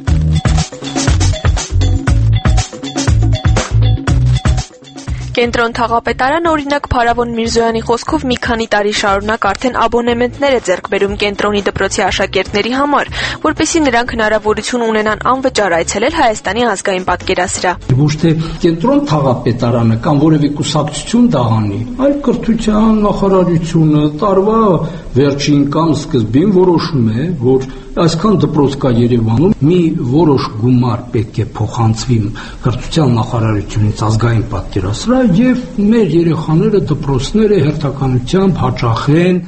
Կենտրոն թաղապետարանը օրինակ Փարավոն Միրզոյանի խոսքով մի քանի տարի շարունակ արդեն աբոնեմենտներ է ձեռք բերում կենտրոնի դպրոցի աշակերտների համար, որպեսզի նրանք հնարավորություն ունենան անվճար այցելել Հայաստանի ազգային պատկերասրահ։ Ոչ թե կենտրոն թաղապետարանը կամ որևէ կուսակցություն դա անի, այլ կրթության նախարարությունը տարվա վերջին կամ սկզբին որոշում է, որ այսքան դպրոց կա Երևանում, մի որոշ գումար պետք է փոխանցվի կրթության նախարարությունից ազգային պատկերասրահ եւ մեր երեխաները դպրոցները հերթականությամբ հաճախեն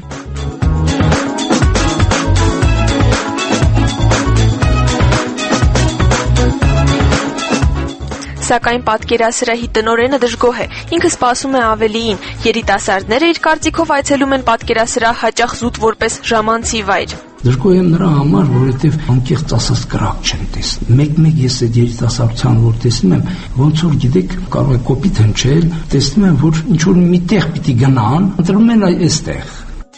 Սակայն պատկերասրահի տնօրենը դժգոհ է։ Ինքը սպասում է ավելիին։ Երիտասարդները իր կարծիքով այցելում են պատկերասրահ հաճախ զուտ որպես ժամանցի վայր։ Դժգոհ եմ նրա համար, որովհետև անկեղծ ասած կրակ չեմ տեսնում։ Մեկ-մեկ ես այդ երիտասարդության որ տեսնում եմ, ոնց որ գիտեք, կարող է կոպիտ հնչել, տեսնում եմ, որ ինչ որ մի տեղ պիտի գնան, ընտրում են այստեղ։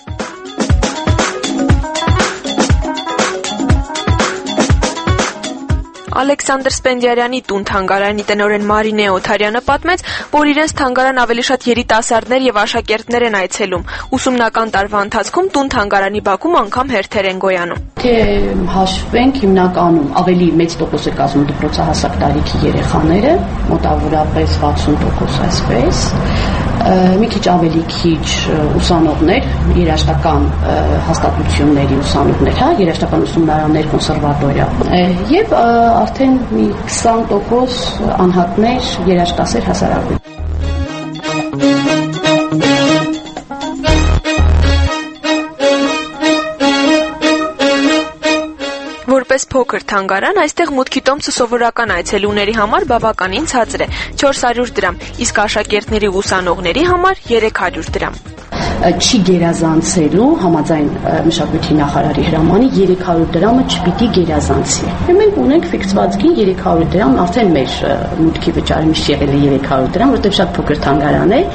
Ալեքսանդր Սպենդիարյանի տուն թանգարանի տնօրեն Մարինե Օթարյանը պատմեց, որ իրենց թանգարան ավելի շատ երիտասարդներ եւ աշակերտներ են այցելում։ Ուսումնական տարվա ընթացքում տուն թանգարանի բակում անգամ հերթեր են գոյանում։ Թե հաշվենք հիմնականում ավելի մեծ տոկոս է կազմում դպրոցահասակ տարիքի երեխաները, մոտավորապես 60% այսպես, մի քիչ ավելի քիչ ուսանողներ, երաժշտական հաստատությունների ուսանողներ, երաժշտական ուսումնարաններ, կոնսերվատորիա, եւ արդեն մի 20% անհատներ երաժշտասեր հասարակություն։ Որպես փոքր թանգարան, այստեղ մուտքի տոմսը սովորական այցելուների համար բավականին ցածր է՝ 400 դրամ, իսկ աշակերտների ու ուսանողների համար 300 դրամ։ Չի գերազանցելու համաձայն մշակույթի նախարարի հրամանի 300 դրամը չպիտի գերազանցի։ Մենք ունենք ֆիքսված գին 300 դրամ, արդեն մեր մուտքի վճարը միշտ եղել է 300 դրամ, որտեղ շատ փոքր թանգարան է։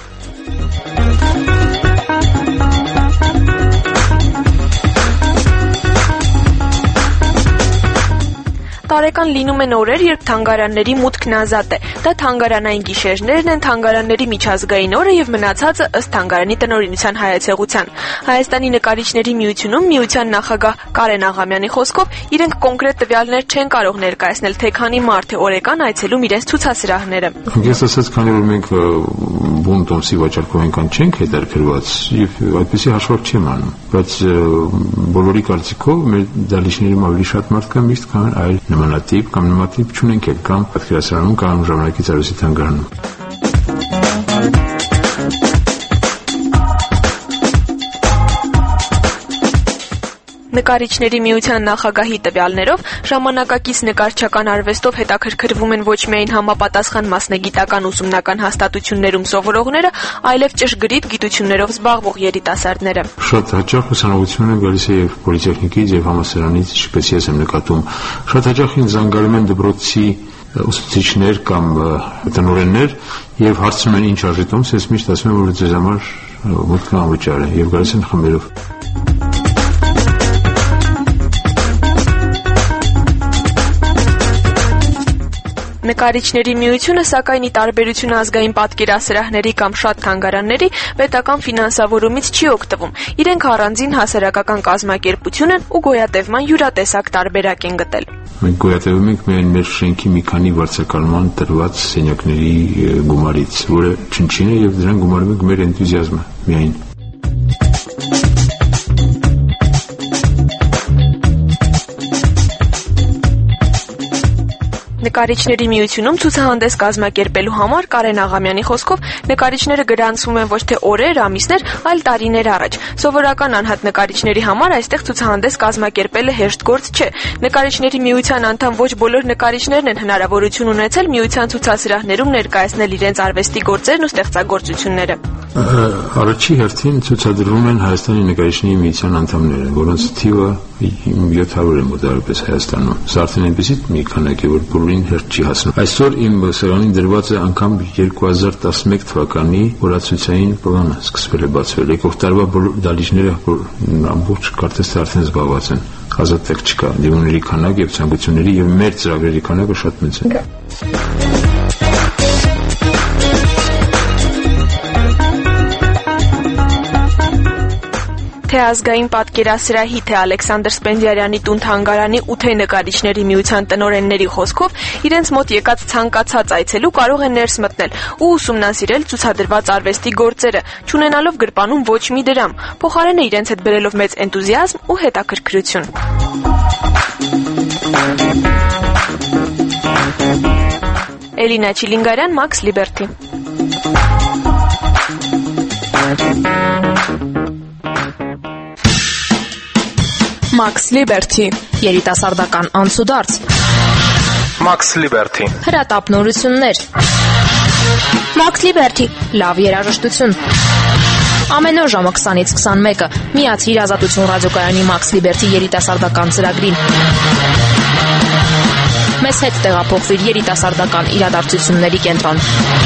Տարեկան լինում են օրեր, երբ թանգարանների մուտքն ազատ է։ Դա թանգարանային գիշերներն են, թանգարանների միջազգային օրը եւ մնացածը ըստ թանգարանի տնօրինության հայեցողության։ Հայաստանի նկարիչների միությունում միության նախագահ Կարեն Աղամյանի խոսքով իրենք կոնկրետ տվյալներ չեն կարող ներկայացնել, թե քանի մարդ է օրական այցելում իրենց ցուցասրահները։ Ես ասած, քանի որ մենք բուն տոմսի վաճառքով այնքան չենք հետաքրքրված եւ այդպեսի հաշվարկ չեմ անում, բայց բոլորի կարծիքով մեր դալիչներում ավելի շատ մարդ կա միշտ, քան այլ նմանատիպ կամ նմանատիպ չունենք էլ կամ պատկերասրահում կամ ժամանակից արվեստի թանգարանում։ Նկարիչների միության նախագահի տվյալներով ժամանակակից նկարչական արվեստով հետաքրքրվում են ոչ միայն համապատասխան մասնագիտական ուսումնական հաստատություններում սովորողները, այլև ճշգրիտ գիտություններով զբաղվող երիտասարդները։ Շատ հաճախ ուսանողություն են գալիս եւ պոլիտեխնիկից եւ համալսարանից, ինչպես ես եմ նկատում, շատ հաճախ ինձ զանգարում են դպրոցի ուսուցիչներ կամ տնօրեններ եւ հարցնում են ինչ արժի տոմս, ես միշտ ասում եմ, որ ձեզ համար մուտքը անվճար է եւ գալիս են խմբերով։ Նկարիչների միությունը, սակայն ի տարբերություն ազգային պատկերասրահների կամ շատ թանգարանների, պետական ֆինանսավորումից չի օգտվում։ Իրենք առանձին հասարակական կազմակերպություն են ու գոյատևման յուրատեսակ տարբերակ են գտել։ Մենք գոյատևում ենք միայն մեր շենքի մի քանի վարձակալման տրված սենյակների գումարից, որը չնչին է եւ դրան գումարում ենք մեր էնտուզիազմը միայն։ Նկարիչների միությունում ցուցահանդես կազմակերպելու համար Կարեն Աղամյանի խոսքով նկարիչները գրանցվում են ոչ թե օրեր, ամիսներ, այլ տարիներ առաջ։ Սովորական անհատ նկարիչների համար այստեղ ցուցահանդես կազմակերպելը հեշտ գործ չէ։ Նկարիչների միության անդամ ոչ բոլոր նկարիչներն են հնարավորություն ունեցել միության ցուցասրահներում ներկայացնել իրենց արվեստի գործերն ու ստեղծագործությունները։ Առաջի հերթին ցուցադրվում են Հայաստանի նկարիչների միության անդամները, որոնց թիվը 700 է մոտավորապես Հայաստանում։ Սա արդեն այնպեսի մի քանակ է, որ բոլորին հերթ չի հասնում։ Այսօր իմ սեղանին դրված է անգամ 2011 թվականի օրացույցային պլանը սկսվել է բացվել։ Եկող տարվա բոլոր դալիչները ամբողջ կարծես թե արդեն զբաղված են։ Ազատ տեղ չկա։ Դիմումների քանակ եւ ցանկությունների եւ մեր ծրագրերի քանակը շատ մեծ է։ Թե ազգային պատկերասրահի, թե Ալեքսանդր Սպենդիարյանի տուն թանգարանի ու թե նկարիչների միության տնօրենների խոսքով իրենց մոտ եկած ցանկացած այցելու կարող են ներս մտնել ու ուսումնասիրել ցուցադրված արվեստի գործերը, չունենալով գրպանում ոչ մի դրամ, փոխարենը իրենց հետ բերելով մեծ էնտուզիազմ ու հետաքրքրություն։ Էլինա Չիլինգարյան, Մաքս Լիբերթի։ Max Liberty երիտասարդական անցուդարձ Max Liberty հրատապնորություններ Max Liberty լավ երաժշտություն ամեն օր ժամը 20-ից 21-ը միացիր Ազատություն ռադիոկայանի Max Liberty երիտասարդական ծրագրին մեզ հետ տեղափոխվիր երիտասարդական իրադարձությունների կենտրոն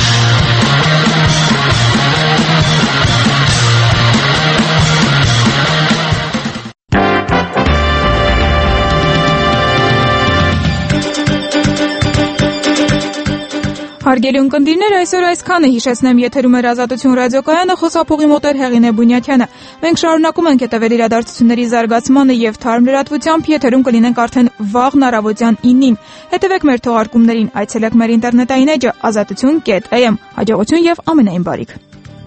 Հարգելի ունկնդիրներ, այսօր այսքանը հիշեցնեմ եթերում էր Ազատություն ռադիոկայանը, խոսափողի մոտ էր Հեղինե Բունյաթյանը։ Մենք շարունակում ենք հետևել իրադարձությունների զարգացմանը եւ թարմ լրատվությամբ, եթերում կլինենք արդեն վաղն առավոտյան 9-ին։ Հետևեք մեր թողարկումներին, այցելեք մեր ինտերնետային էջը azatutun.am։ Հաջողություն եւ ամենայն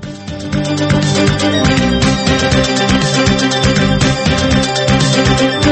բարիք։